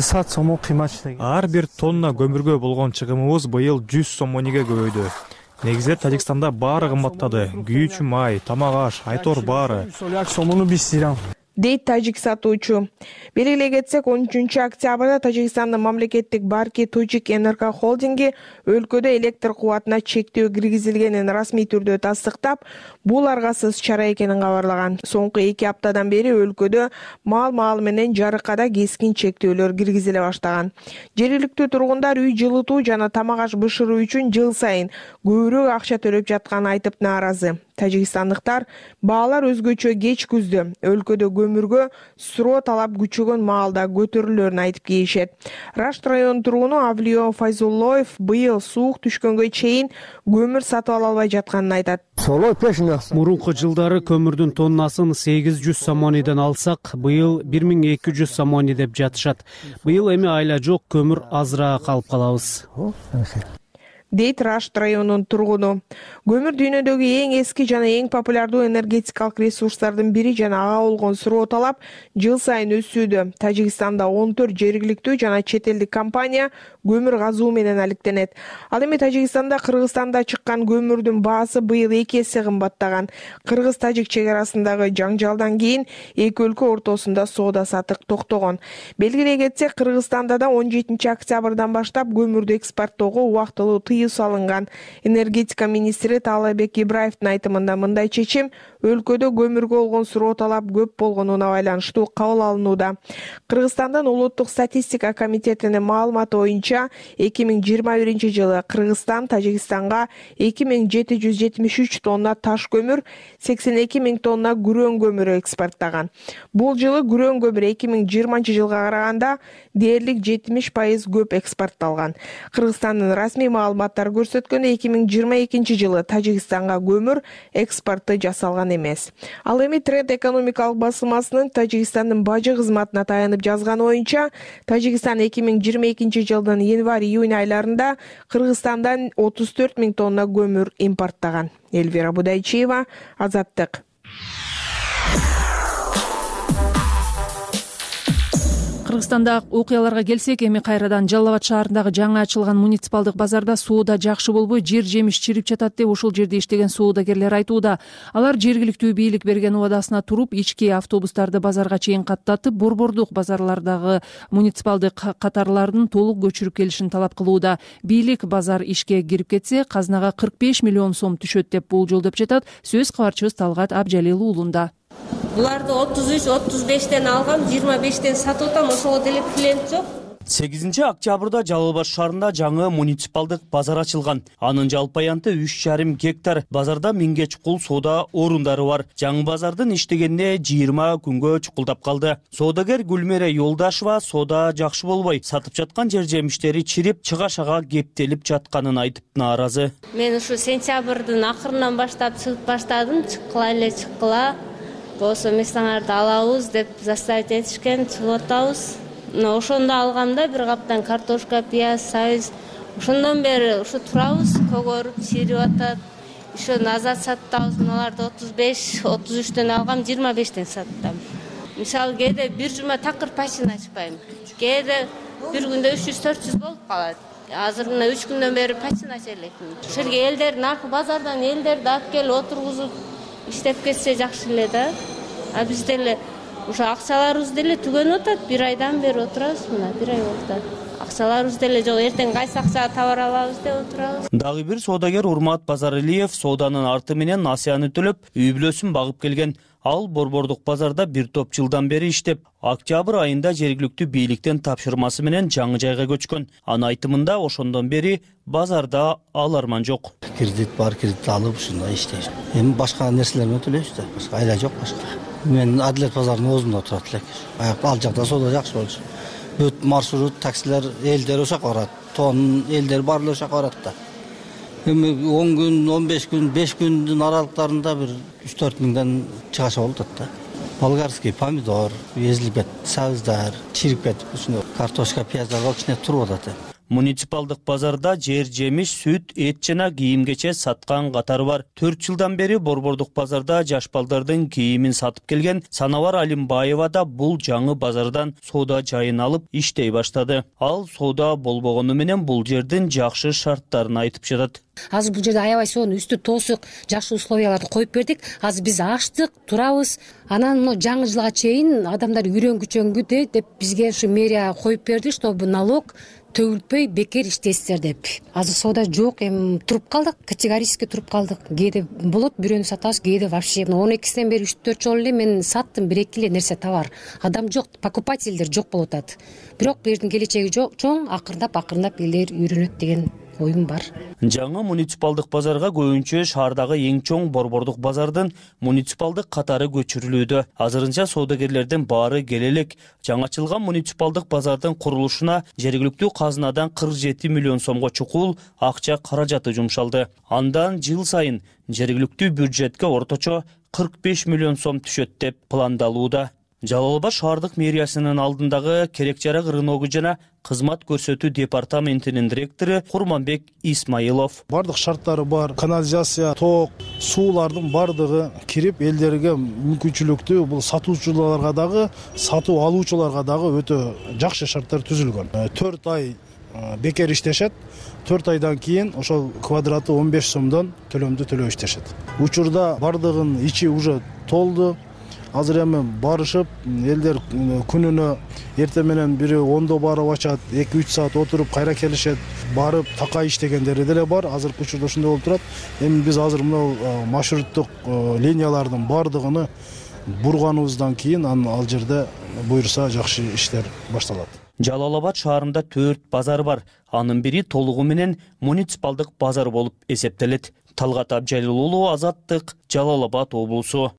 Ар бир тонна көмүргө болгон чыгымыбыз быйыл 100 сом монеге көбөйдү. Негизде Тажикстанда баары кымбаттады. Күйүүчү май, тамак аш, айтор баары. Дейт тажик сатуучу. Белгилей кетсек, 13 октябрда Тажикстандын мамлекеттик барки Тожик Энерго холдинги өлкөдө электр кубатына чектөө киргизилгенин расмий түрдө тастыктап, бул аргасыз чара экенин кабарлаган. Соңку 2 аптадан бери өлкөдө мал менен жарыккада кескин чектөөлөр киргизиле баштаган. Жергиликтүү тургундар үй жылытуу жана тамак аш бышыруу үчүн жыл сайын көбүрөөк акча төлөп жатканын айтып нааразы. Тажикстандыктар баалар өзгөчө кеч күздө өлкөдө көмүргө суроо талап күчөгөн маалда көтөрүлөрүн айтып келишет. Рашт районунун тургуну Авлио Файзуллоев быйыл суук түшкөнгө чейин көмүр сатып ала албай жатканын айтат. Мурунку жылдары көмүрдүн тоннасын 800 сомониден алсак, быйыл 1200 сомони деп жатышат. Быйыл эми айла жок, көмүр азыраак алып калабыз. дейт Рашт районунун тургуну. Көмүр дүйнөдөгү эң эски жана эң популярдуу энергетикалык ресурстардын бири жана ага болгон суроо талап жыл сайын өсүүдө. Тажикстанда 14 жергиликтүү жана чет элдик компания көмүр казуу менен алектенет. Ал эми Тажикстанда Кыргызстанда чыккан көмүрдүн баасы быйыл 2 эсе кымбаттаган. Кыргыз-Тажик чек арасындагы жаңжалдан кийин эки өлкө ортосунда соода сатык токтогон. Белгилей кетсек, Кыргызстанда да 17 октябрдан баштап көмүрдү экспорттоого убактылуу тыюу салынган. Энергетика министри Таалайбек Ибраевдин айтымында мындай чечим өлкөдө көмүргө болгон суроо талап көп болгонуна байланыштуу кабыл алынууда. Кыргызстандын улуттук статистика комитетинин маалыматы боюнча 2021 жылы Кыргызстан Тажикстанга 2773 тонна таш көмүр, 82 000 тонна күрөң көмүрү экспорттаган. Бул жылы күрөң көмүр 2020 жылга караганда дээрлик 70% көп экспортталган. Кыргызстандын расмий маалыматтары көрсөткөндөй 2022 жылы Тажикстанга көмүр экспорты жасалган эмес. Ал эми Тренд экономикалык басылмасынын Тажикстандын бажы кызматына таянып жазганы боюнча, Тажикстан 2022 жылдын январь-июнь айларында Кыргызстандан 34 000 тонна көмүр импорттаган. Эльвира Будайчиева, Азаттык. Кыргызстанда окуяларга келсек, эми кайрадан Жалал Абад шаарындагы жаңы ачылган муниципалдык базарда соода жакшы болбой, жер жемиш чирип жатат деп ушул жерде иштеген соодагерлер айтууда. Алар жергиликтүү бийлик берген убадасына туруп, ички автобустарды базарга чейин каттатып, борбордук базарлардагы муниципалдык катарлардын толук көчүрүп келишин талап кылууда. Бийлик базар ишке кирип кетсе, казнага 45 миллион сом түшөт деп болжолдоп жатат. Сөз кабарчыбыз Талгат Абжалил уулунда. Буларды 33-35тен алгам, 25тен сатып атам, ошого деле клиент жок. 8 октябрда Жалал Абад шаарында жаңы муниципалдык базар ачылган. Анын жалпы аянты 3,5 гектар. Базарда 1000 чукул соода орундары бар. Жаңы базардын иштегенине 20 күнгө чукулдап калды. Соодагер Гүлмере Юлдашева соода жакшы болбой, сатып жаткан жер жемиштери чирип, чыгашага кептелип жатканын айтып нааразы. Мен ушу сентябрдын акырынан баштап чыгып баштадым, чыккыла. Болсо местаңарды алабыз деп заставить этишкен, чыгып атабыз. Ошондо алгамда бир каптан картошка, пияз, сабиз. Ошондон бери ушу турабыз, көгөрүп, чирип атат. Ошо назад саттабыз, мыналарды 35-33тен алгам, 25тен саттым. Мисалы кээде бир жума такыр пачын ачпайм. Кээде бир күндө 300-400 болуп калат. Азыр мына 3 күндөн бери пачын ача элекмин. Ошол жерге элдер наркы базардан элдерди алып келип отургузуп иштеп кетсе жакшы эле да. А биз деле ошо акчаларыбыз деле түгөнүп атат. 1 айдан бери отурабыз, мына 1 ай болду. Акчаларыбыз деле жок, эртең кайсы акчага товар алабыз деп отурабыз. Дагы бир соодагер Урмат Базаралиев сооданын арты менен насыяны төлөп, үй бүлөсүн багып келген. Ал борбордук базарда бир топ жылдан бери иштеп, октябрь айында жергиликтүү бийликтен тапшырмасы менен жаңы жайга көчкөн. Анын айтымында ошондон бери базарда аларман жок. Кредит бар, кредит алып ушундай иштейбиз. Эми башка нерселер менен төлөйбүз да, башка айла жок башка. Мен Адилет базарынын оозунда турат элек. Ал жакта соода жакшы болчу. Бүт маршрут, таксилер, элдер ошо жака барат. Тон элдер бар эле ошо жака барат да. Эми 10 күн, 15 күн, 5 күндүн аралыктарында бир 3-4 миңден чыгаша болуп атат да. Болгарский помидор, езилип кетти, сабыздар, чирип кетип, ушуну картошка, пияздар ичине туруп атат. Муниципалдык базарда жер жемиш, сүт, эт жана кийим-кече саткан катары бар. 4 жылдан бери борбордук базарда жаш балдардын кийимин сатып келген Санавар Алимбаева да бул жаңы базардан соода жайын алып иштей баштады. Ал соода болбогону менен бул жердин жакшы шарттарын айтып жатат. Азыр бул жерде аябай сонун үстү тосук, жакшы условияларды коюп бердик. Азыр биз ачтык, турабыз. Анан жаңы жылга чейин адамдар үйрөнгүчөңгү деп бизге ушу мэрия коюп берди, чтобы налог төгүлпөй бекер иштейсиздер деп. Азыр соода жок, эми туруп калдык, категорически туруп калдык. Кээде болот, бирөөнү сатабыз, кээде вообще 12синен бери 3-4 жолу эле мен саттым, 1-2 эле нерсе товар. Адам жок, покупательдер жок болуп атат. Бирок бул жердин келечеги чоң, акырындап элдер үйрөнөт деген оюм бар. Жаңы муниципалдык базарга көбүнчө шаардагы эң чоң борбордук базардын муниципалдык катары көчүрүлүүдө. Азырынча соодагерлердин баары келе элек. Жаңачылган муниципалдык базардын курулушуна жергиликтүү казынадан 47 миллион сомго чукул акча каражаты жумшалды. Андан жыл сайын жергиликтүү бюджетке орточо 45 миллион сом түшөт деп пландалууда. Жалал Абад шаардык мэриясынын алдындагы керек жарак рыногу жана кызмат көрсөтүү департаментинин директору Курманбек Исмаилов. Бардык шарттары бар, канализация, ток, суулардын бардыгы кирип элдерге мүмкүнчүлүктүү, бул сатуучуларга дагы, сатуу алуучуларга дагы өтө жакшы шарттар түзүлгөн. 4 ай бекер иштешет. 4 айдан кийин ошол квадраты 15 сомдон төлөмдү төлөп иштешет. Учурда бардыгын ичи уже толду. Азыр эми барышып, элдер күнүнө эртең менен бири 10-до барып ачат, 2-3 саат отуруп кайра келишет, барып такай иштегендери деле бар. Азыркы учурда ушундай болуп турат. Эми биз азыр мына маршруттук линиялардын бардыгыны бурганыбыздан кийин ал жерде буйрса жакшы иштер башталат. Жалал Абад шаарында 4 базар бар. Анын бири толугу менен муниципалдык базар болуп эсептелет. Талгат Абжалил уулу, Азаттык, Жалал Абад облусу.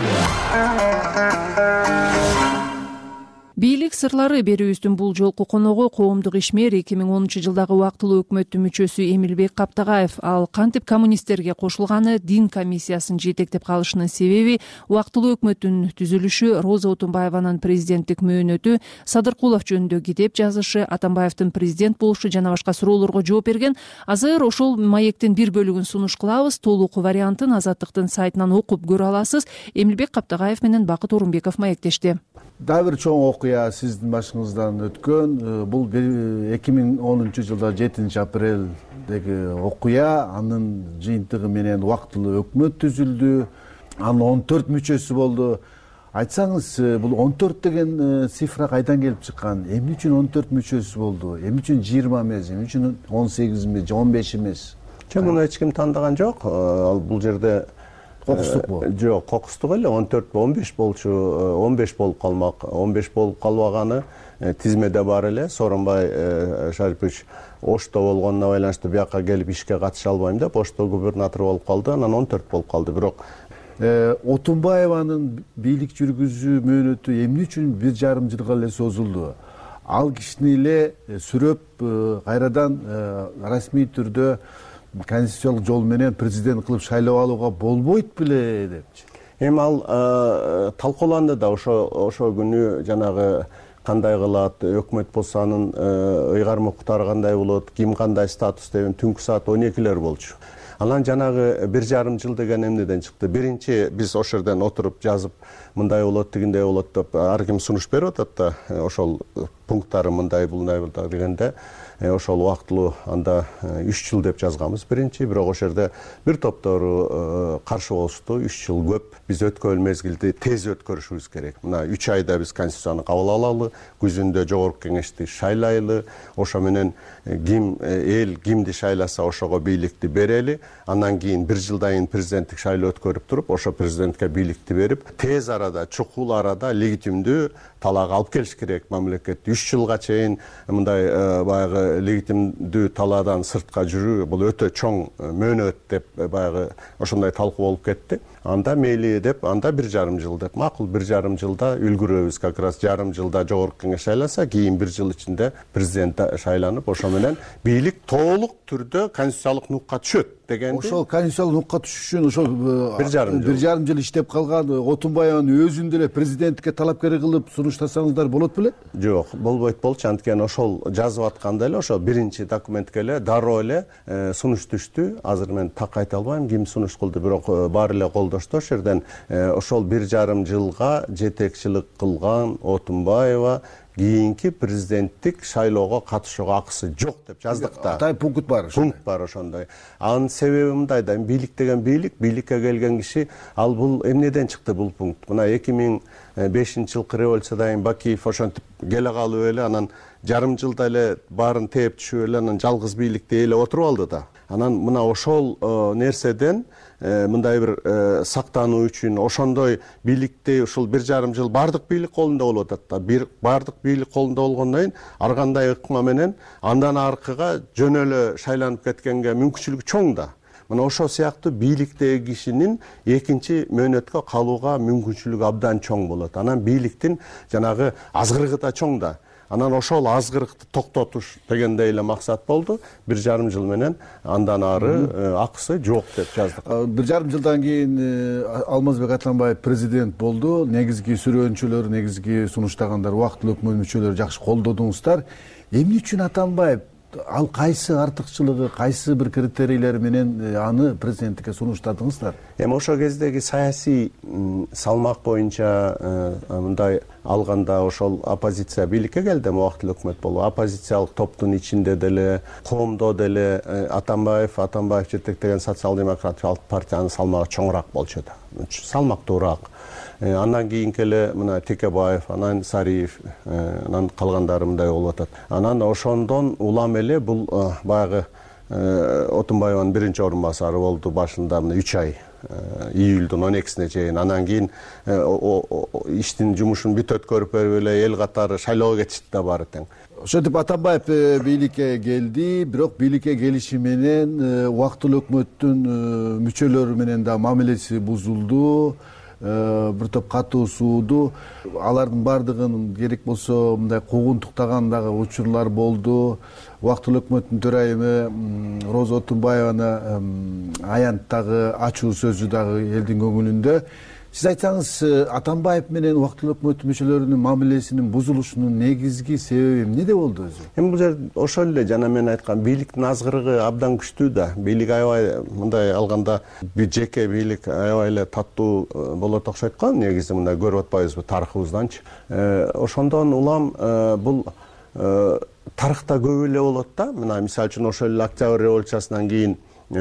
Бийлик сырлары берүүбүздүн бул жолку коногу коомдук ишмер 2010-жылдагы убактылуу өкмөттүн мүчөсү Эмилбек Каптагаев. Ал кантип коммунисттерге кошулганы, дин комиссиясын жетектеп калышынын себеби, убактылуу өкмөттүн түзүлүшү, Роза Отунбаеванын президенттик мөөнөтү, Садыркулов жөнүндө китеп жазышы, Атамбаевдин президент болушу жана башка суроолорго жооп берген. Азыр ошол маектин бир бөлүгүн сунуш кылабыз. Толук вариантын Азаттыктын сайтынан окуп көрө аласыз. Эмилбек Каптагаев менен Бакыт Орунбеков маектешти. Дагы бир чоң окуя сиздин башыңыздан өткөн. Бул 2010-жылда 7 апрелдеги окуя. Анын жыйынтыгы менен убактылуу өкмөт түзүлдү. Анын 14 мүчөсү болду. Айтсаңыз, бул 14 деген цифра кайдан келип чыккан? Эмне үчүн 14 мүчөсү болду? Эмне үчүн 20 эмес? Эмне үчүн 18 эмес, 15 эмес? Муну эч ким тандаган жок. Ал бул жерде кокустук бул. Жок, кокустук эле 14 15 болчу, 15 болуп калмак. 15 болуп калбаганы тизмеде бар эле. Сооронбай Шарипович Ошто болгонуна байланыштуу бияка келип ишке катыша албайм деп Ошто губернатор болуп калды. Анан 14 болуп калды. Бирок Отунбаеванын бийлик жүргүзүү мөөнөтү эмне үчүн 1,5 жылга эле созулду? Ал кишини эле сүрөп кайрадан расмий түрдө конституциялык жол менен президент кылып шайлап алууга болбойт беле депчи. Эми ал талкууланды да ошо күнү жанагы кандай кылат, өкмөт болсо анын ыйгарым укуктары кандай болот, ким кандай статус деген түнкү саат 12-лер болчу. Анан жанагы 1,5 жыл деген эмнеден чыкты? Биринчи биз ошол жерден отуруп жазып, мындай болот, тигиндей болот деп ар ким сунуш берип атат да, ошол пункттары мындай дегенде ошол убактылуу анда 3 жыл деп жазганбыз биринчи, бирок ошол жерде бир топтору каршы болушту. 3 жыл көп. Биз өткөн мезгилди тез өткөрүшүбүз керек. Мына 3 айда биз конституцияны кабыл алалы, күзүндө жогорку кеңешти шайлайлы, ошо менен эл кимди шайласа ошого бийликти берели, андан кийин 1 жылдан кийин президенттик шайлоо өткөрүп туруп, ошо президентке бийликти берип, тез арада, чукул арада легитимдүү талаак алып келиш керек мамлекет. 3 жылга чейин мындай баягы легитимдүү талаадан сыртка жүрүү бул өтө чоң мөөнөт деп баягы ошондой талкуу болуп кетти. Анда мейли деп, анда 1,5 жыл деп. Макул 1,5 жылда үлгүрөбүз, как раз жарым жылда жогорку кеңеш шайласа, кийин 1 жыл ичинде президент шайланып, ошо менен бийлик толук түрдө конституциялык нукка түшөт дегенди. Ошол конституциялык нукка түшүш үчүн ошол 1,5 жыл иштеп калган Отунбаеванын өзүн деле президентке талапкер кылып сунуштасаңыздар болот беле? Жок, болбойт болчу. Анткени ошол жазып атканда эле ошо биринчи документке эле дароо эле сунуш түштү. Азыр мен так айта албайм ким сунуш кылды, бирок баары эле колдошту. Ошол жерден ошол 1,5 жылга жетекчилик кылган Отунбаева кийинки президенттик шайлоого катышууга акысы жок деп жаздык да. Атай пункт бар. Пункт бар ошондой. Анын себеби мындай да, бийлик деген бийликке келген киши, ал бул эмнеден чыкты бул пункт? Мына 2005-жылкы революциядан кийин Бакиев ошентип келе калып эле, анан жарым жылда эле баарын тээп түшүп эле, анан жалгыз бийликте эле отуруп алды да. Анан мына ошол нерседен мындай бир сактануу үчүн ошондой бийликте ушул 1,5 жыл бардык бийлик колунда болуп атат да. Бардык бийлик колунда болгондон кийин ар кандай ыкма менен андан аркыга жөн эле шайланып кеткенге мүмкүнчүлүгү чоң да. Мына ошол сыяктуу бийликтеги кишинин экинчи мөөнөткө калууга мүмкүнчүлүгү абдан чоң болот. Анан бийликтин жанагы азгырыгы да чоң да. анан ошол азгырыкты токтотуш дегендей эле максат болду. 1,5 жыл менен андан ары акысы жок деп жаздык. 1,5 жылдан кийин Алмазбек Атамбаев президент болду. Негизги сүрөөнчүлөр, негизги сунуштагандар, убактылуу өкмөт мүчөлөрү жакшы колдодуңуздар. Эмне үчүн Атамбаев, ал кайсы артыкчылыгы, кайсы бир критерийлери менен аны президенттикке сунуштадыңыздар? Эми ошол кездеги саясий салмак боюнча мындай алганда ошол оппозиция бийликке келди, убактылуу өкмөт болуп, оппозициялык топтун ичинде деле, коомдо деле Атамбаев жетектеген социал-демократиялык партиянын салмагы чоңураак болчу да, салмактуураак. Андан кийинки эле мына Текебаев, анан Сариев, анан калгандары мындай болуп атат. Анан ошондон улам эле бул баягы Отунбаеванын биринчи орун басары болду башында 3 ай, июлдун 12-сине чейин. Анан кийин иштин жумушун бүт өткөрүп берип эле эл катары шайлоого кетишти да баары тең. Ошентип Атамбаев бийликке келди, бирок бийликке келиши менен убактылуу өкмөттүн мүчөлөрү менен да мамилеси бузулду. Бир топ катуу сууду, алардын бардыгын керек болсо мындай куугунтуктаган дагы учурлар болду. Убактылуу өкмөттүн төрайымы Роза Отунбаеваны аянттагы ачуу сөзү дагы элдин көңүлүндө. Сиз айтсаңыз, Атамбаев менен убактылуу өкмөттүн мүчөлөрүнүн мамилесинин бузулушунун негизги себеби эмнеде болду өзү? Эми бул жер ошол эле жана мен айткан бийликтин азгырыгы абдан күчтүү да. Бийлик аябай мындай алганда жеке бийлик аябай эле таттуу болот окшойт го, негизи мындай көрүп атпайбызбы тарыхыбызданчы. Ошондон улам бул тарыхта көп эле болот да. Мына мисалы үчүн ошол эле Октябрь революциясынан кийин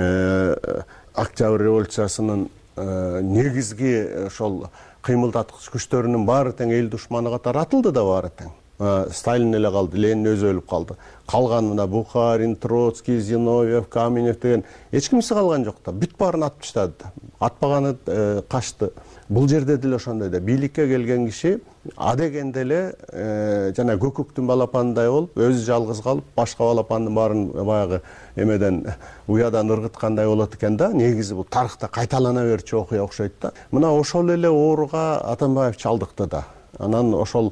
Октябрь революциясынын негизги ошол кыймылдаткыч күчтөрүнүн баары тең эл душманы катары атылды да баары тең. Сталин эле калды, Ленин өзү өлүп калды. Калган мына Бухарин, Троцкий, Зиновьев, Каменев деген эч кимиси калган жок да. Бүт баарын атып таштады да. Атпаганы качты. Бул жерде деле ошондой да. Бийликке келген киши адегенде эле жана көкөктүн балапанындай болуп, өзү жалгыз калып, башка балапандын баарын баягы эмеден уядан ыргыткандай болот экен да. Негизи бул тарыхта кайталана берчү окуя окшойт да. Мына ошол эле ооруга Атамбаев чалдыкты да. Анан ошол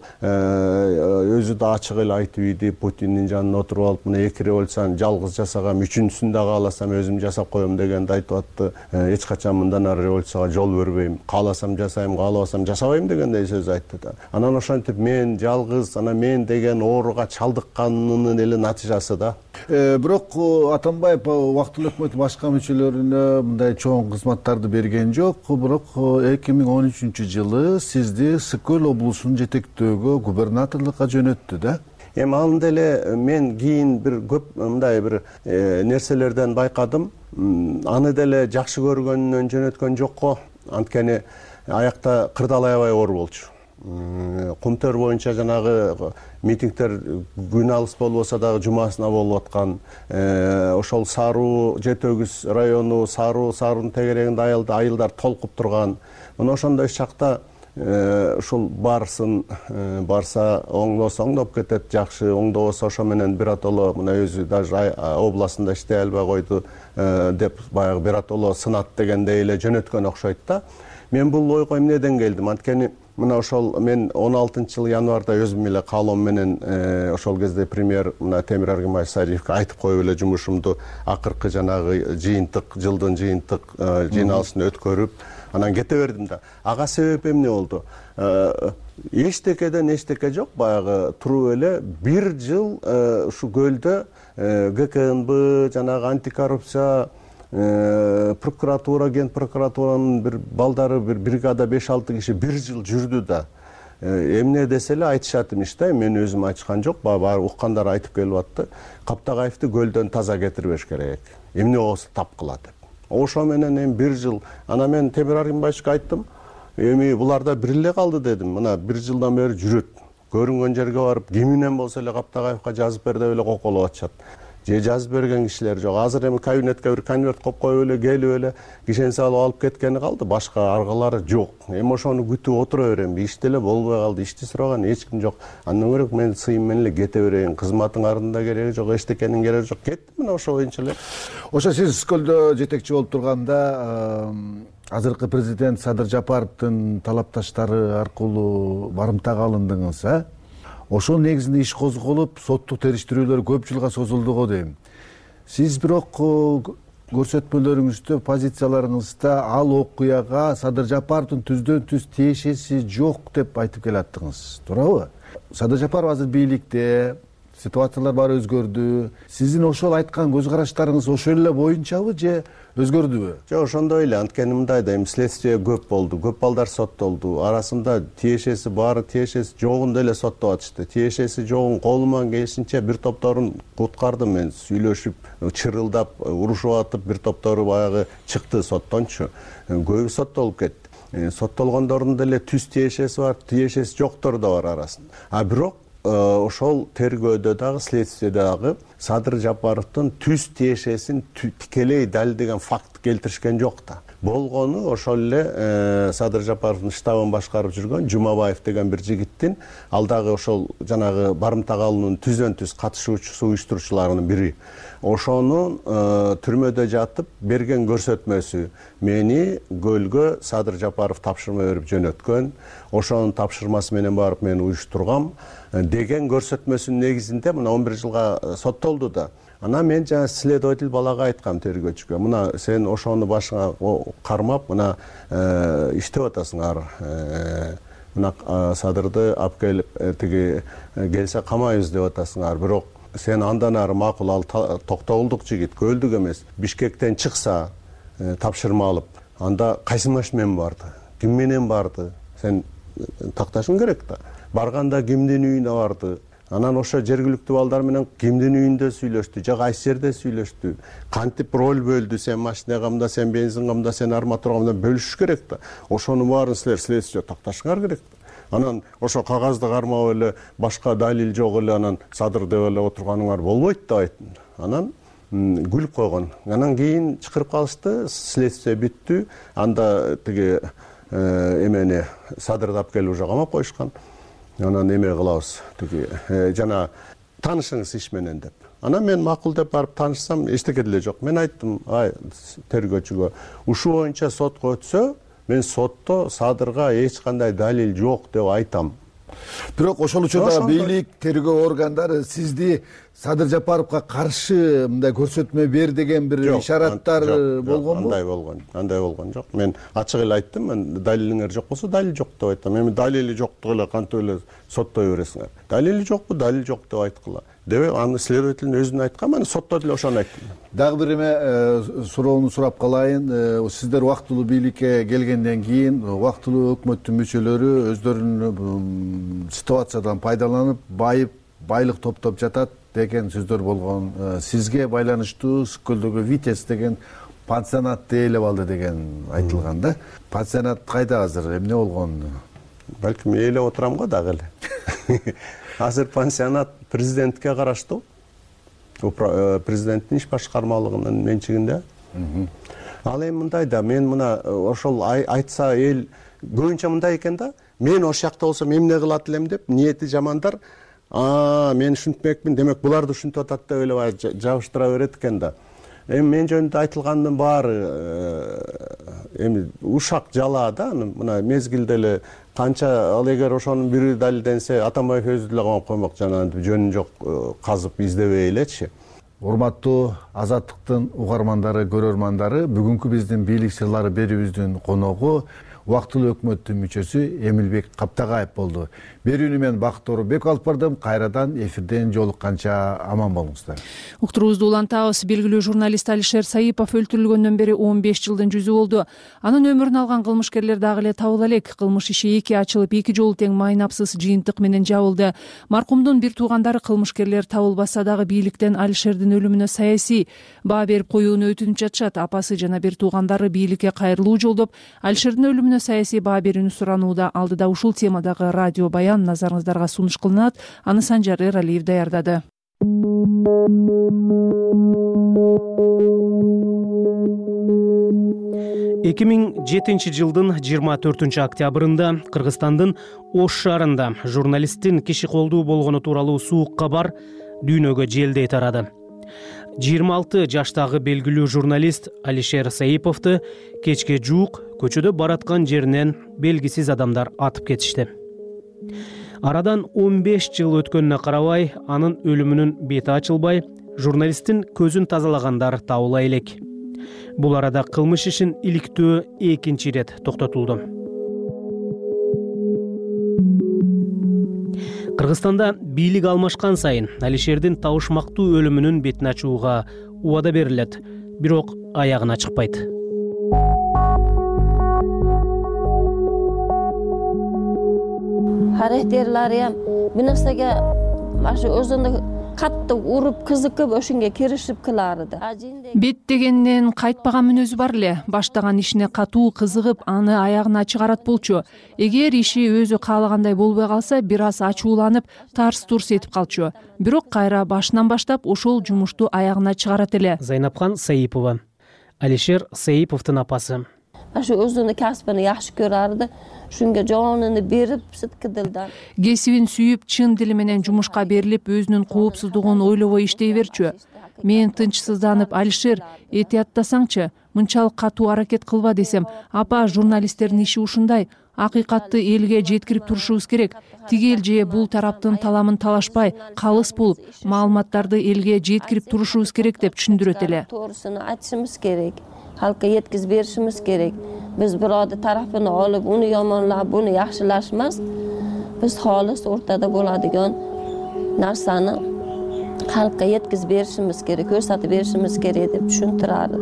өзү да ачык эле айтып ийди, Путиндин жанына отуруп алып, мына 2 революцияны жалгыз жасагам, 3-үсүн да кааласам өзүм жасап коем дегенди айтып атты. Эч качан мындан ары революцияга жол бербейм, кааласам жасайм, каалабасам жасабайм дегендей сөз айтты да. Анан ошентип мен жалгыз, анан мен деген ооруга чалдыкканынын эле натыйжасы да. Бирок Атамбаев убактылуу өкмөттүн башка мүчөлөрүнө мындай чоң кызматтарды берген жок. Бирок 2013-жылы сизди Сыкөл облусунун жетектөөгө губернаторлукка жөнөттү да. Эми анда эле мен кийин бир көп мындай бир нерселерден байкадым. Аны деле жакшы көргөнүнөн жөнөткөн жокко. Анткени аякта кырдаал аябай оор болчу. Кумтөр боюнча жанагы митингдер күн алыс болбосо дагы жумасына болуп аткан. Ошол Саруу, Жетөгүз району, Саруунун тегерегинде айылдар толкуп турган. Мына ошондой чакта ушул барса оңдоп кетет, жакшы оңдобосо ошо менен биратоло мына өзү даже областында иштей албай койду деп баягы биратоло сынат дегендей эле жөнөткөн окшойт да. Мен бул ойго эмнеден келдим? Анткени мына ошол мен 16-жыл январда өзүм эле каалоом менен ошол кезде премьер мына Темир Аргымбаев Сариевке айтып коюп эле жумушумду акыркы жанагы жыйынтык, жылдын жыйынтык жыйналышын өткөрүп анан кете бердим да. Ага себеп эмне болду? Эчтекеден эчтеке жок, баягы туруп эле 1 жыл ушу көлдө ГКНБ, жанагы антикоррупция, прокуратура, ген прокуратуранын бир балдары бир бригада 5-6 киши 1 жыл жүрдү да. Эмне десе эле айтышат имиш да, мен өзүм айтышкан жок, баары уккандар айтып келип атты. Каптагаевди көлдөн таза кетирбеш керек. Эмне болсо тап кылат деп. Ошо менен эми 1 жыл. Анан мен Темир Аргымбаевке айттым, эми буларда бир эле калды дедим. Мына 1 жылдан бери жүрөт. Көрүнгөн жерге барып, киминен болсо эле Каптагаевка жазып бер деп эле коколоп атышат. Же жазып берген кишилер жок. Азыр эми кабинетке бир конверт коюп коюп эле келип эле кишени салып алып кеткени калды, башка аргалары жок. Эми ошону күтүп отура берем. Иш деле болбой калды, ишти сураган эч ким жок. Андан көрө мен сыйым менен эле кете берейин. Кызматыңардын да кереги жок, эчтекенин кереги жок. Кеттим мына ошо боюнча эле. Ошо сиз Скөлдө жетекчи болуп турганда азыркы президент Садыр Жапаровдун талапташтары аркылуу барымтага алындыңыз, ошол негизинде иш козголуп соттук териштирүүлөр көп жылга созулду го дейм. Сиз бирок көрсөтмөлөрүңүздө, позицияларыңызда ал окуяга Садыр Жапаровдун түздөн түз тиешеси жок деп айтып келаттыңыз, туурабы? Садыр Жапаров азыр бийликте, ситуациялар баары өзгөрдү. Сиздин ошол айткан көз караштарыңыз ошол эле боюнчабы же өзгөрдүбү? Жок, ошондой эле. Анткени мындай да, эми следствие көп болду, көп балдар соттолду. Арасында тиешеси баары, тиешеси жогун деле соттоп атышты. Тиешеси жогун колуман келишинче бир топторун куткардым мен, сүйлөшүп, чырылдап, урушуп атып, бир топтору баягы чыкты соттончу. Көбү соттолуп кетти. Соттолгондордун деле түз тиешеси бар, тиешеси жоктору да бар арасында. А бирок ошол тергөөдө дагы, следствиеде дагы Садыр Жапаровдун түз тиешесин тикелей далилдеген факт келтиришкен жок да. Болгону ошол эле Садыр Жапаровдун штабын башкарып жүргөн Жумабаев деген бир жигиттин, ал дагы ошол жанагы барымта калуунун түздөн түз катышуучусу, уюштуруучуларынын бири. Ошонун түрмөдө жатып берген көрсөтмөсү мени көлгө Садыр Жапаров тапшырма берип жөнөткөн, ошонун тапшырмасы менен барып мен уюштургам деген көрсөтмөсүнүн негизинде мына 11 жылга соттолду да. Анан мен жана следователь балага айткам, тергөөчүгө, мына сен ошону башыңа кармап, мына иштеп атасыңар. Мына Садырды алып келип тиги келсе камайбыз деп атасыңар. Бирок сен андан ары макул, ал токтогулдук жигит, көлдүк эмес. Бишкектен чыкса, тапшырма алып, анда кайсы машина менен барды? Ким менен барды? Сен такташың керек да. Барганда кимдин үйүнө барды? Анан ошо жергиликтүү балдар менен кимдин үйүндө сүйлөштү, же кайсы жерде сүйлөштү? Кантип роль бөлдү? Сен машина камда, сен бензин камда, сен арматура камда бөлүшүш керек да. Ошону баарын силер следствие такташыңар керек да. Анан ошо кагазды кармап эле башка далил жок эле анан Садыр деп эле отурганыңар болбойт деп айттым. Анан күлүп койгон. Анан кийин чакырып калышты, следствие бүттү. Анда тиги эмени Садырды алып келип уже камап коюшкан. Анан эме кылабыз, тиги жана таанышыңыз иш менен деп. Анан мен макул деп барып таанышсам, эчтеке деле жок. Мен айттым, ай тергөөчүгө, ушул боюнча сотко өтсө, мен сотто Садырга эч кандай далил жок деп айтам. Бирок ошол учурда бийлик, тергөө органдары сизди Садыр Жапаровго каршы мындай көрсөтмө бер деген бир ишараттар болгонбу? Андай болгон жок. Мен ачык эле айттым, мен далилиңер жок болсо далил жок деп айтам. Эми далили жоктугу эле кантип эле соттой бересиңер? Далили жокпу, далил жок деп айткыла. Деп аны следователь өзүнө айткан, мен сотто деле ошону айттым. Дагы бир эме суроону сурап калайын. Сиздер убактылуу бийликке келгенден кийин убактылуу өкмөттүн мүчөлөрү өздөрүнүн ситуациядан пайдаланып, байлык топтоп жатат деген сөздөр болгон. Сизге байланыштуу Сүккөлдөгү Витес деген пансионат ээлеп алды деген айтылган да. Пансионат кайда азыр? Эмне болгон? Балким ээлеп отурам го дагы эле. Азыр пансионат президентке караштуу. Президенттин иш башкармалыгынын менчигинде. Ал эми мындай да, мен мына ошол айтса эл көбүнчө мындай экен да. Мен ошол жакта болсом эмне кылат элем деп ниети жамандар. Мен ушинтмекмин, демек буларды ушинтип атат деп эле жабыштыра берет экен да. Эми мен жөнүндө айтылгандын баары эми ушак жалаа да. Мына мезгилде эле канча, ал эгер ошонун бири далилденсе, Атамбаев өзү деле камап коймок, жана жөнү жок казып издебей элечи. Урматтуу Азаттыктын угармандары, көрөрмандары, бүгүнкү биздин бийлик сырлары берүүбүздүн коногу убактылуу өкмөттүн мүчөсү Эмилбек Каптагаев болду. Берүүнү мен Бакыт Орунбек алып бардым. Кайрадан эфирден жолукканча аман болуңуздар. Уктуруубузду улантабыз. Белгилүү журналист Алишер Саипов өлтүрүлгөндөн бери 15 жылдын жүзү болду. Анын өмүрүн алган кылмышкерлер дагы эле табыла элек. Кылмыш иши 2 ачылып, 2 жолу тең майнапсыз жыйынтык менен жабылды. Маркумдун бир туугандары кылмышкерлер табылбаса дагы бийликтен Алишердин өлүмүнө саясий баа берип коюуну өтүнүп жатышат. Апасы жана бир туугандары бийликке кайрылуу жолдоп, Алишердин өлүмүнө саясий баа берүүнү суранууда. Алдыда ушул темадагы радио баян назарыңыздарга сунуш кылынат. Аны Санжар Эралиев даярдады. 2007 жылдын 24 октябрында Кыргызстандын Ош шаарында журналисттин киши колдуу болгону тууралуу суук кабар дүйнөгө желдей тарады. 26 жаштагы белгилүү журналист Алишер Саиповду кечке жуук көчөдө бараткан жеринен белгисиз адамдар атып кетишти. Арадан 15 жыл өткөнүнө карабай, анын өлүмүнүн бети ачылбай, журналисттин көзүн тазалагандар табыла элек. Бул арада кылмыш ишин иликтөө экинчи ирет токтотулду. Кыргызстанда бийлик алмашкан сайын Алишердин табышмактуу өлүмүнүн бетин ачууга убада берилет, бирок аягына чыкпайт. Характерлери ham bir narsaga maşu o'zini qattiq urib, qiziqib o'shunga kirishib qilardi. Бет дегенден кайтпаган мүнөзү бар эле. Баштаган ишине катуу кызыгып, аны аягына чыгарат болчу. Эгер иши өзү каалагандай болбой калса, бир аз ачууланып, тарс-турс этип калчу. Бирок кайра башынан баштап ошол жумушту аягына чыгарат эле. Зайнапхан Саипова, Алишер Саиповдун апасы. Maşu o'zini kasbini yaxshi ko'rardi. Shunga jonini berib, sidqi dildan. Кесибин сүйүп, чын дили менен жумушка берилип, өзүнүн коопсуздугун ойлобой иштей берчү. Мен тынчсызданып, Алишер, этияттасаңчы, мынчалык катуу аракет кылба десем, апа, журналисттердин иши ушундай, акыйкатты элге жеткирип турушубуз керек. Тигел же бул тараптын таламын талашпай, калыс болуп, маалыматтарды элге жеткирип турушубуз керек деп түшүндүрөт эле. To'g'risini aytishimiz kerak. Xalqqa yetkazib berishimiz kerak. Biz birovni tarafini olib, uni yomonlab, buni yaxshilash emas. Biz xolis o'rtada bo'ladigan narsani xalqqa yetkazib berishimiz kerak, ko'rsatib berishimiz kerak deb tushuntirardi.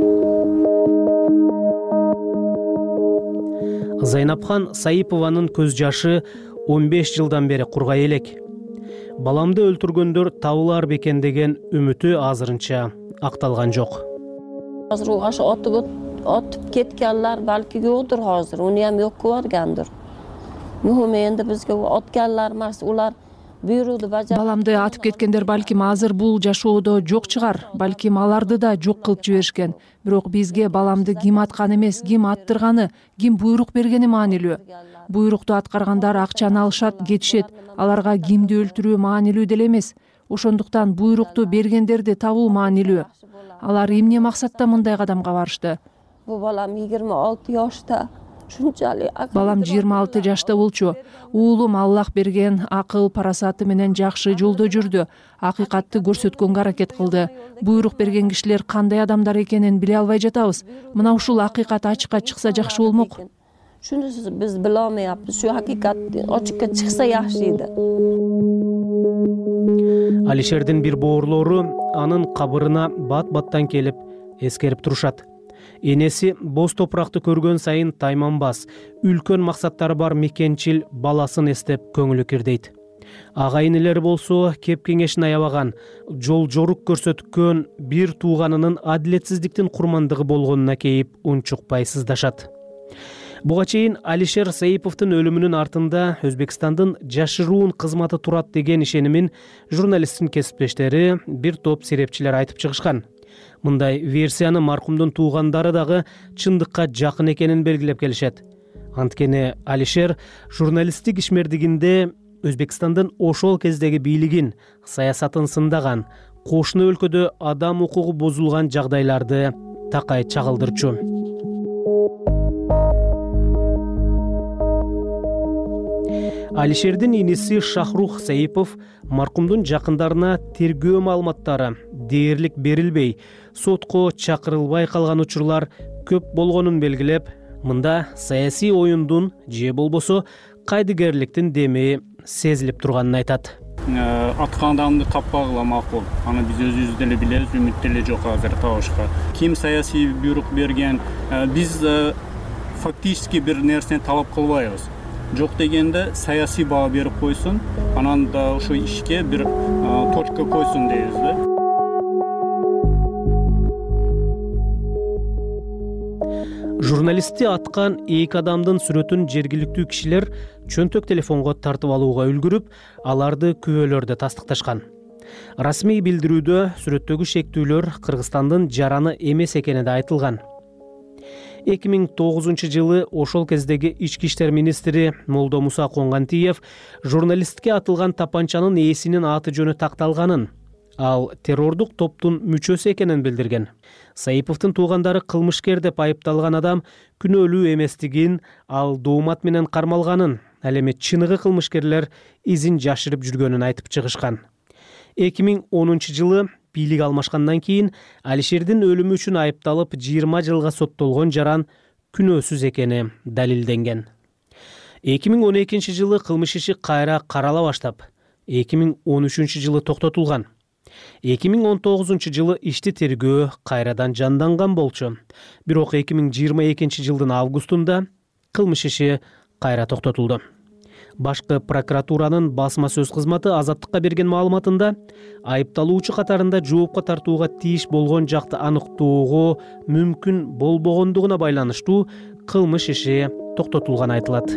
Зайнапхан Саипованын көз жашы 15 жылдан бери кургай элек. Баламды өлтүргөндөр табылар бекен деген үмүтү азырынча акталган жок. Hozir u aşı otib ketganlar balki yo'qdir hozir, uni ham yo'q ko'rgandir. Muhimi endi bizga otganlar emas, ular buyruqni bajarib. Баламды атып кеткендер балким азыр бул жашоодо жок чыгар, балким аларды да жок кылып жиберишкен. Бирок бизге баламды ким аткан эмес, ким аттырганы, ким буйрук бергени маанилүү. Буйрукту аткаргандар акчаны алышат, кетишет. Аларга кимди өлтүрүү маанилүү деле эмес. Ошондуктан буйрукту бергендерди табуу маанилүү. Алар эмне максатта мындай кадамга барышты? Bu balam 26 yoshda. Shunchalik Балам 26 жашта болчу. Уулум Аллах берген акыл, парасаты менен жакшы жолдо жүрдү. Акыйкатты көрсөткөнгө аракет кылды. Буйрук берген кишилер кандай адамдар экенин биле албай жатабыз. Мына ушул акыйкат ачыкка чыкса жакшы болмок. Shunisi biz bila olmayapmiz. Shu haqiqat ochiqqa chiqsa yaxshi edi. Алишердин бир боорлору анын кабырына бат-баттан келип эскерип турушат. Энеси боз топуракты көргөн сайын тайманбас, үлкөн максаттары бар мекенчил баласын эстеп көңүлү кирдейт. Агайын элери болсо кеп кеңешин аябаган, жол жорук көрсөткөн бир тууганынын адилетсиздиктин курмандыгы болгонуна кейип унчукпай сыздашат. Буга чейин Алишер Саиповдун өлүмүнүн артында Өзбекстандын жашыруун кызматы турат деген ишенимин журналисттин кесиптештери, бир топ серепчилер айтып чыгышкан. Мындай версияны маркумдун туугандары дагы чындыкка жакын экенин белгилеп келишет. Анткени Алишер журналисттик ишмердигинде Өзбекстандын ошол кездеги бийлигин, саясатын сындаган, кошуна өлкөдө адам укугу бузулган жагдайларды такай чагылдырчу. Алишердин иниси Шахрух Саипов маркумдун жакындарына тергөө маалыматтары дээрлик берилбей, сотко чакырылбай калган учурлар көп болгонун белгилеп, мында саясий оюндун же болбосо кайдыгерликтин деми сезилип турганын айтат. Аткан адамды таппагыла макул. Аны биз өзүбүз деле билебиз, үмүт деле жок азыр табышка. Ким саясий буйрук берген, биз фактически бир нерсени талап кылбайбыз. Жок дегенде саясий баа берип койсун, анан да ошо ишке бир точка койсун дейбиз да. Журналистти аткан эки адамдын сүрөтүн жергиликтүү кишилер чөнтөк телефонго тартып алууга үлгүрүп, аларды күбөлөрдө тастыкташкан. Расмий билдирүүдө сүрөттөгү шектүүлөр Кыргызстандын жараны эмес экени да айтылган. 2009 жылы ошол кездеги ички иштер министри Молдо Муса Конгантиев журналистке атылган тапанчанын ээсинин аты жөнү такталганын, ал террордук топтун мүчөсү экенин билдирген. Саиповдун туугандары кылмышкер деп айыпталган адам күнөөлүү эместигин, ал доомат менен кармалганын, ал эми чыныгы кылмышкерлер изин жашырып жүргөнүн айтып чыгышкан. 2010 жылы бийлик алмашкандан кийин Алишердин өлүмү үчүн айыпталып 20 жылга соттолгон жаран күнөөсүз экени далилденген. 2012 жылы кылмыш иши кайра карала баштап, 2013 жылы токтотулган. 2019 жылы ишти тергөө кайрадан жанданган болчу. Бирок 2022 жылдын августунда кылмыш иши кайра токтотулду. Башкы прокуратуранын басма сөз кызматы Азаттыкка берген маалыматында айыпталуучу катарында жоопко тартууга тийиш болгон жакты аныктоого мүмкүн болбогондугуна байланыштуу кылмыш иши токтотулганы айтылат.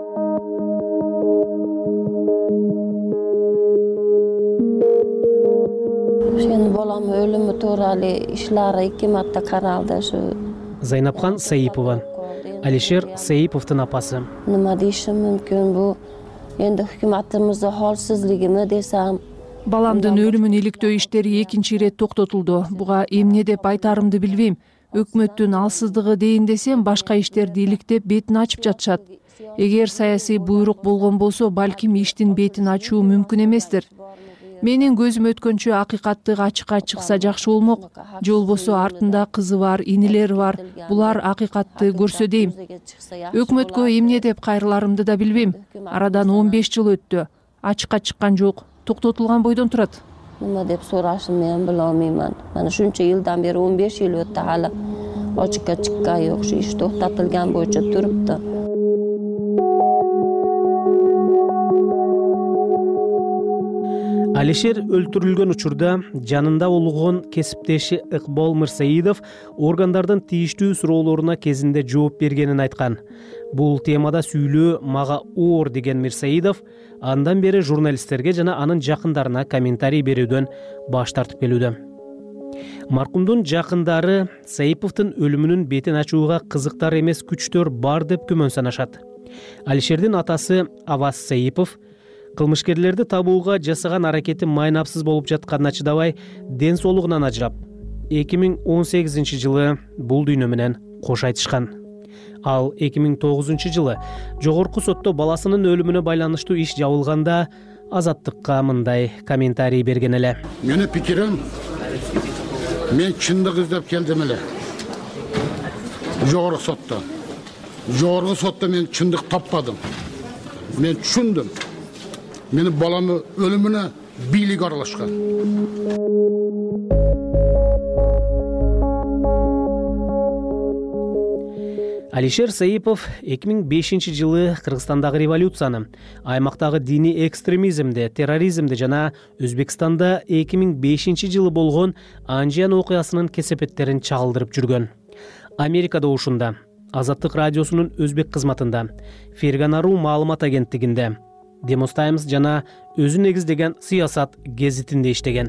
Şimdi bolam ölümü tuuralı işleri 2 marta karaldı şu. Зайнапхан Саипова, Алишер Саиповдун апасы. Nima deyishim mumkin bu? Endi hukumatimizning holsizligimi desam. Баламдын өлүмүн иликтөө иштери экинчи ирет токтотулду. Буга эмне деп айтарымды билбейм. Өкмөттүн алсыздыгы дейин десем, башка иштерди иликтеп бетин ачып жатышат. Эгер саясий буйрук болгон болсо, балким иштин бетин ачуу мүмкүн эместир. Менин көзүм өткөнчө акыйкаттык ачыкка чыкса жакшы болмок. Же болбосо артында кызы бар, инилери бар. Булар акыйкатты көрсө дейм. Өкмөткө эмне деп кайрыларымды да билбейм. Арадан 15 жыл өттү. Ачыкка чыккан жок. Токтотулган бойдон турат. Nima deb so'rashim men bilolmayman. Mana shuncha yildan beri 15 yil o'tdi, hali ochiqqa chiqqan yo'q. Shu ish to'xtatilgan bo'yicha turibdi. Алишер өлтүрүлгөн учурда жанында болгон кесиптеши Ыкбол Мырсаидов органдардын тийиштүү суроолоруна кезинде жооп бергенин айткан. Бул темада сүйлөө мага оор деген Мырсаидов андан бери журналисттерге жана анын жакындарына комментарий берүүдөн баш тартып келүүдө. Маркумдун жакындары Саиповдун өлүмүнүн бетин ачууга кызыктар эмес күчтөр бар деп күмөн санашат. Алишердин атасы Аваз Саипов кылмышкерлерди табууга жасаган аракети майнапсыз болуп жатканына чыдабай, ден соолугунан ажырап, 2018 жылы бул дүйнө менен кош айтышкан. Ал 2009 жылы жогорку сотто баласынын өлүмүнө байланыштуу иш жабылганда Азаттыкка мындай комментарий берген эле. Менин пикирим, мен чындык издеп келдим эле. Жогорку сотто мен чындык таппадым. Мен түшүндүм. Менин баламы өлүмүнө бийлик аралашкан. Алишер Саипов 2005 жылы Кыргызстандагы революцияны, аймактагы диний экстремизмди, терроризмди жана Өзбекстанда 2005 жылы болгон Анжиян окуясынын кесепеттерин чагылдырып жүргөн. Америкада ушунда, Азаттык радиосунун өзбек кызматында, Ферганару маалымат агенттигинде, Demos Times жана өзү негиздеген Саясат гезитинде иштеген.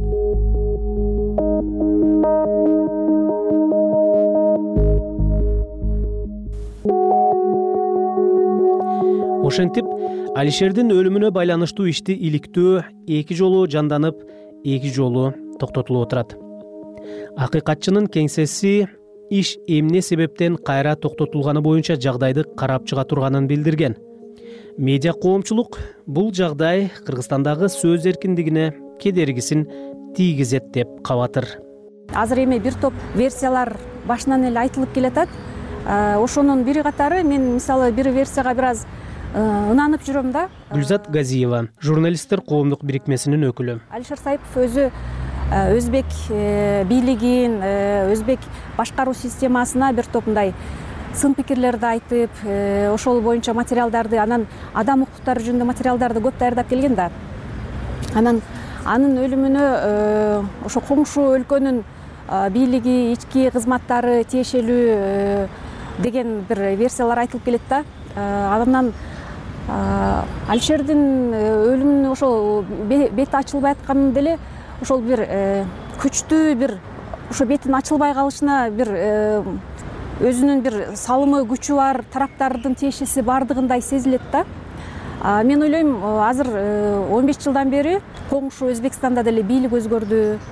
Ошентип, Алишердин өлүмүнө байланыштуу ишти иликтөө 2 жолу жанданып, 2 жолу токтотулуп отурат. Акыйкатчынын кеңсеси иш эмне себептен кайра токтотулганы боюнча жагдайды карап чыга турганын билдирген. Медиа коомчулук бул жагдай Кыргызстандагы сөз эркиндигине кедергисин тийгизет деп кабатыр. Азыр эми бир топ версиялар башынан эле айтылып келатат. Ошонун бири катары мен мисалы бир версияга бир аз ынанып жүрөм да. Гүлзат Газиева, журналисттер коомдук бирикмесинин өкүлү. Алишер Саипов өзү өзбек бийлигин, өзбек башкаруу системасына бир топ мындай сын пикирлерди айтып, ошол боюнча материалдарды, анан адам укуктары жөнүндө материалдарды көп даярдап келген да. Анан анын өлүмүнө ошо коңшу өлкөнүн бийлиги, ички кызматтары тиешелүү деген бир версиялар айтылып келет да. Андан Алишердин өлүмүнүн ошол бети ачылбай атканы деле ошол бир күчтүү бир ошо бетин ачылбай калышына бир өзүнүн бир салымы күчү бар тараптардын тиешеси бардыгындай сезилет да. Мен ойлойм, азыр 15 жылдан бери коңшу Өзбекстанда деле бийлик өзгөрдү.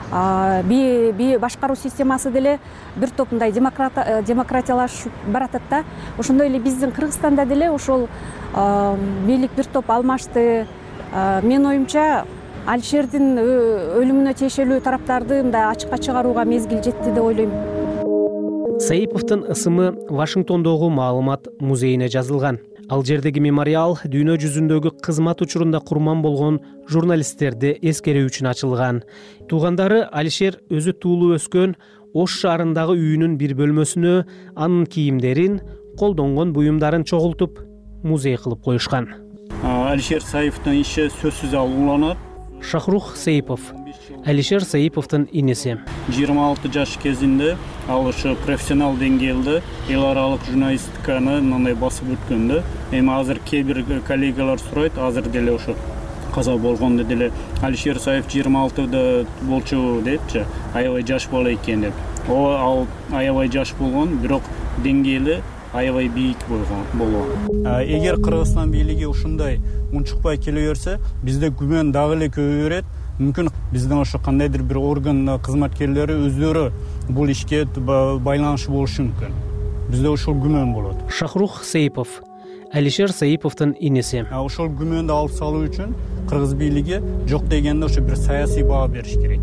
башкаруу системасы деле бир топ мындай демократиялашып баратат да. Ошондой эле биздин Кыргызстанда деле ошол бийлик бир топ алмашты. Менин оюмча Алишердин өлүмүнө тиешелүү тараптарды мындай ачыкка чыгарууга мезгил жетти деп ойлойм. Саиповдун ысымы Вашингтондогу маалымат музейине жазылган. Ал жердеги мемориал дүйнө жүзүндөгү кызмат учурунда курман болгон журналисттерди эскерүү үчүн ачылган. Туугандары Алишер өзү туулуп өскөн Ош шаарындагы үйүнүн бир бөлмөсүнө анын кийимдерин, колдонгон буюмдарын чогултуп, музей кылып коюшкан. Алишер Саиповдун иши сөзсүз уланат. Шахрух Саипов, Алишер Саиповдун иниси. 26 жаш кезинде ал ошо профессионал деңгээлде эл аралык журналистиканы мындай басып өткөндө. Эми азыр кээ бир коллегалар сурайт, азыр деле ошо каза болгондо деле Алишер Саипов 26да болчу депчи, аябай жаш бала экен деп. Ал аябай жаш болгон, бирок деңгээли аябай бийик болгон. Эгер Кыргызстан бийлиги ушундай унчукпай келе берсе, бизде күмөн дагы эле көбөйө берет. Мүмкүн биздин ошо кандайдыр бир орган кызматкерлери өздөрү бул ишке байланышы болушу мүмкүн. Бизде ошол күмөн болот. Шахрух Саипов, Алишер Саиповдун иниси. Ошол күмөндү алып салуу үчүн Кыргыз бийлиги жок дегенде ошо бир саясий баа бериш керек.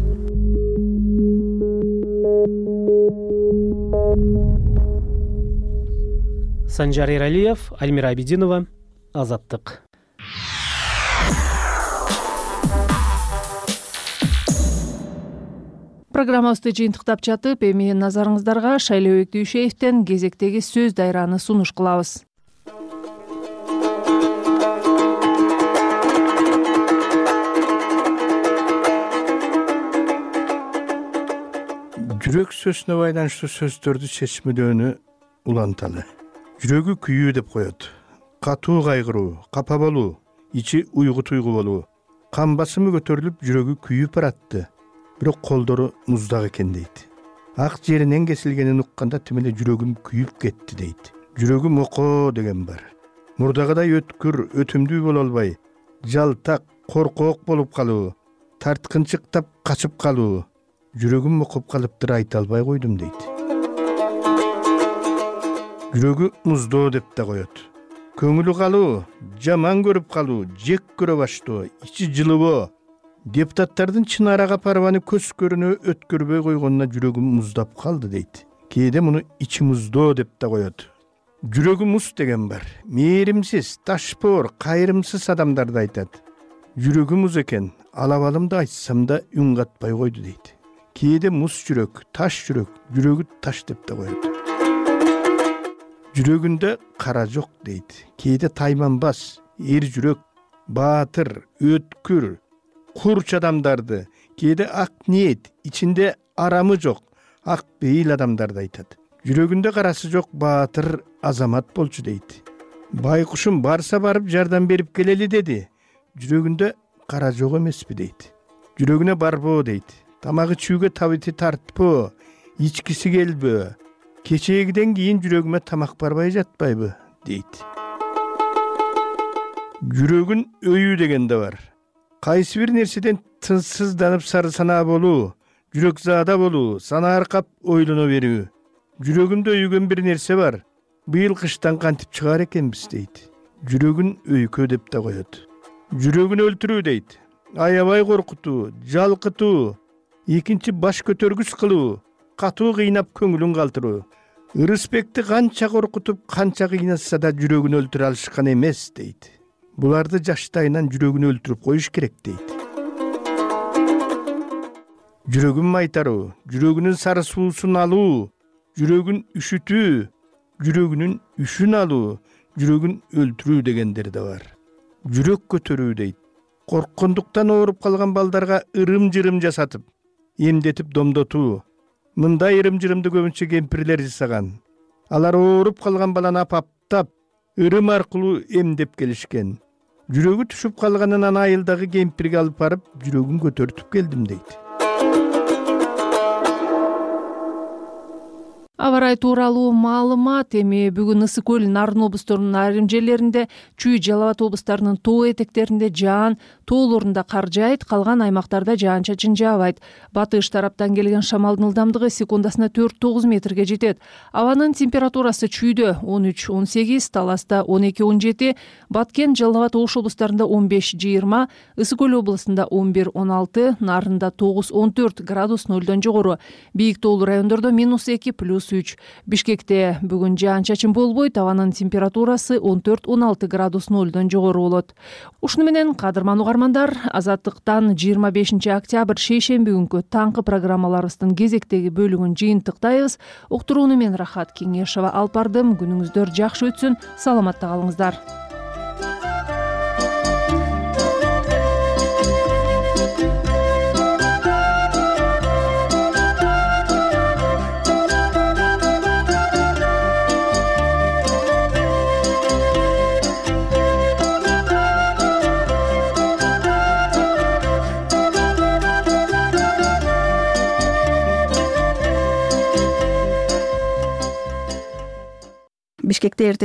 Санжар Эралиев, Альмира Абидинова, Азаттык. Программабызды жыйынтыктап жатып, эми назарыңыздарга Шайлообек Дүйшеевден кезектеги сөз дайраны сунуш кылабыз. Жүрөк сөзүнө байланыштуу сөздөрдү чечмелөөнү уланталы. Жүрөгү күйүү деп коет. Катуу кайгыруу, капа болуу, ичи уйгу туйгу болуу. Кан басымы көтөрүлүп, жүрөгү күйүп баратты. Бирок колдору муздак экен дейт. Ак жеринен кесилгенин укканда тим эле жүрөгүм күйүп кетти дейт. Жүрөгүм окоо деген бар. Мурдагыдай өткүр, өтүмдүү боло албай, жалтак, коркоок болуп калуу, тарткынчыктап качып калуу. Жүрөгүм окуп калыптыр, айта албай койдум дейт. Жүрөгү муздоо деп да коет. Көңүлү калуу, жаман көрүп калуу, жек көрө баштоо, ичи жылыбоо. Депутаттардын Чынара Капарованы көз көрүнө өткөрбөй койгонуна жүрөгүм муздап калды дейт. Кээде муну ичи муздоо деп да коет. Жүрөгү муз деген бар. Мээримсиз, ташпоор, кайрымсыз адамдарды айтат. Жүрөгү муз экен, алабалымды айтсам да үн катпай койду дейт. Кээде муз жүрөк, таш жүрөк, жүрөгү таш деп да коет. Жүрөгүндө кара жок дейт. Кээде тайманбас, эр жүрөк, баатыр, өткүр, курч адамдарды, кээде ак ниет, ичинде арамы жок, ак бейил адамдарды айтат. Жүрөгүндө карасы жок баатыр азамат болчу дейт. Байкушум барса барып жардам берип келели деди. Жүрөгүндө кара жок эмеспи дейт. Жүрөгүнө барбоо дейт. Тамагы чүүгө табити тартпоо, ичкиси келбөө. Кечегиден кийин жүрөгүмө тамак барбай жатпайбы дейт. Жүрөгүн өйүү деген да бар. Кайсы бир нерседен тынсызданып сары санаа болуу, жүрөк заада болуу, сана аркап ойлоно берүү. Жүрөгүмдө өйгөн бир нерсе бар. Быйыл кыштан кантип чыгар экенбиз дейт. Жүрөгүн өйкө деп да коет. Жүрөгүн өлтүрүү дейт. Аябай коркутуу, жалкытуу, экинчи баш көтөргүс кылуу, катуу кыйнап көңүлүн калтыруу. Ырысбекти канча коркутуп, канча кыйнатса да жүрөгүн өлтүрө алышкан эмес дейт. Буларды жаштайынан жүрөгүн өлтүрүп коюш керек дейт. Жүрөгүн майтаруу, жүрөгүнүн сары суусун алуу, жүрөгүн үшүтүү, жүрөгүнүн үшүн алуу, жүрөгүн өлтүрүү дегендер да бар. Жүрөк көтөрүү дейт. Корккондуктан ооруп калган балдарга ырым-жырым жасатып, эмдетип домдотуу. Мындай ырым-жырымды көбүнчө кемпирлер жасаган. Алар ооруп калган баланы апаптап, ырым аркылуу эмдеп келишкен. Жүрөгү түшүп калганынан айылдагы кемпирге алып барып, жүрөгүн көтөртүп келдим дейт. Аба ырайы тууралуу маалымат. Эми бүгүн Ысык көл, Нарын облусторунун айрым жерлеринде, Чүй, Жалал Абад облустарынын тоо этектеринде жаан, тоолорунда кар жаайт, калган аймактарда жаан-чачын жаабайт. Батыш тараптан келген шамалдын ылдамдыгы секундасына 4-9 метрге жетет. Абанын температурасы Чүйдө 13-18, Таласта 12-17, Баткен, Жалал Абад Ош облустарында 15-20, Ысык көл облусунда 11-16, Нарында 9-14 градус нөлдөн жогору. Бийик тоолуу райондордо -2, +3. Бишкекте бүгүн жаан-чачын болбойт. Абанын температурасы 14-16 градус нөлдөн жогору болот. Ушуну менен кадырман угармандар, Азаттыктан 25 октябрь шейшемби күнкү таңкы программаларыбыздын кезектеги бөлүгүн жыйынтыктайбыз. Уктурууну мен Рахат Кеңешова алып бардым. Күнүңүздөр жакшы өтсүн. Саламатта калыңыздар. Бишкекте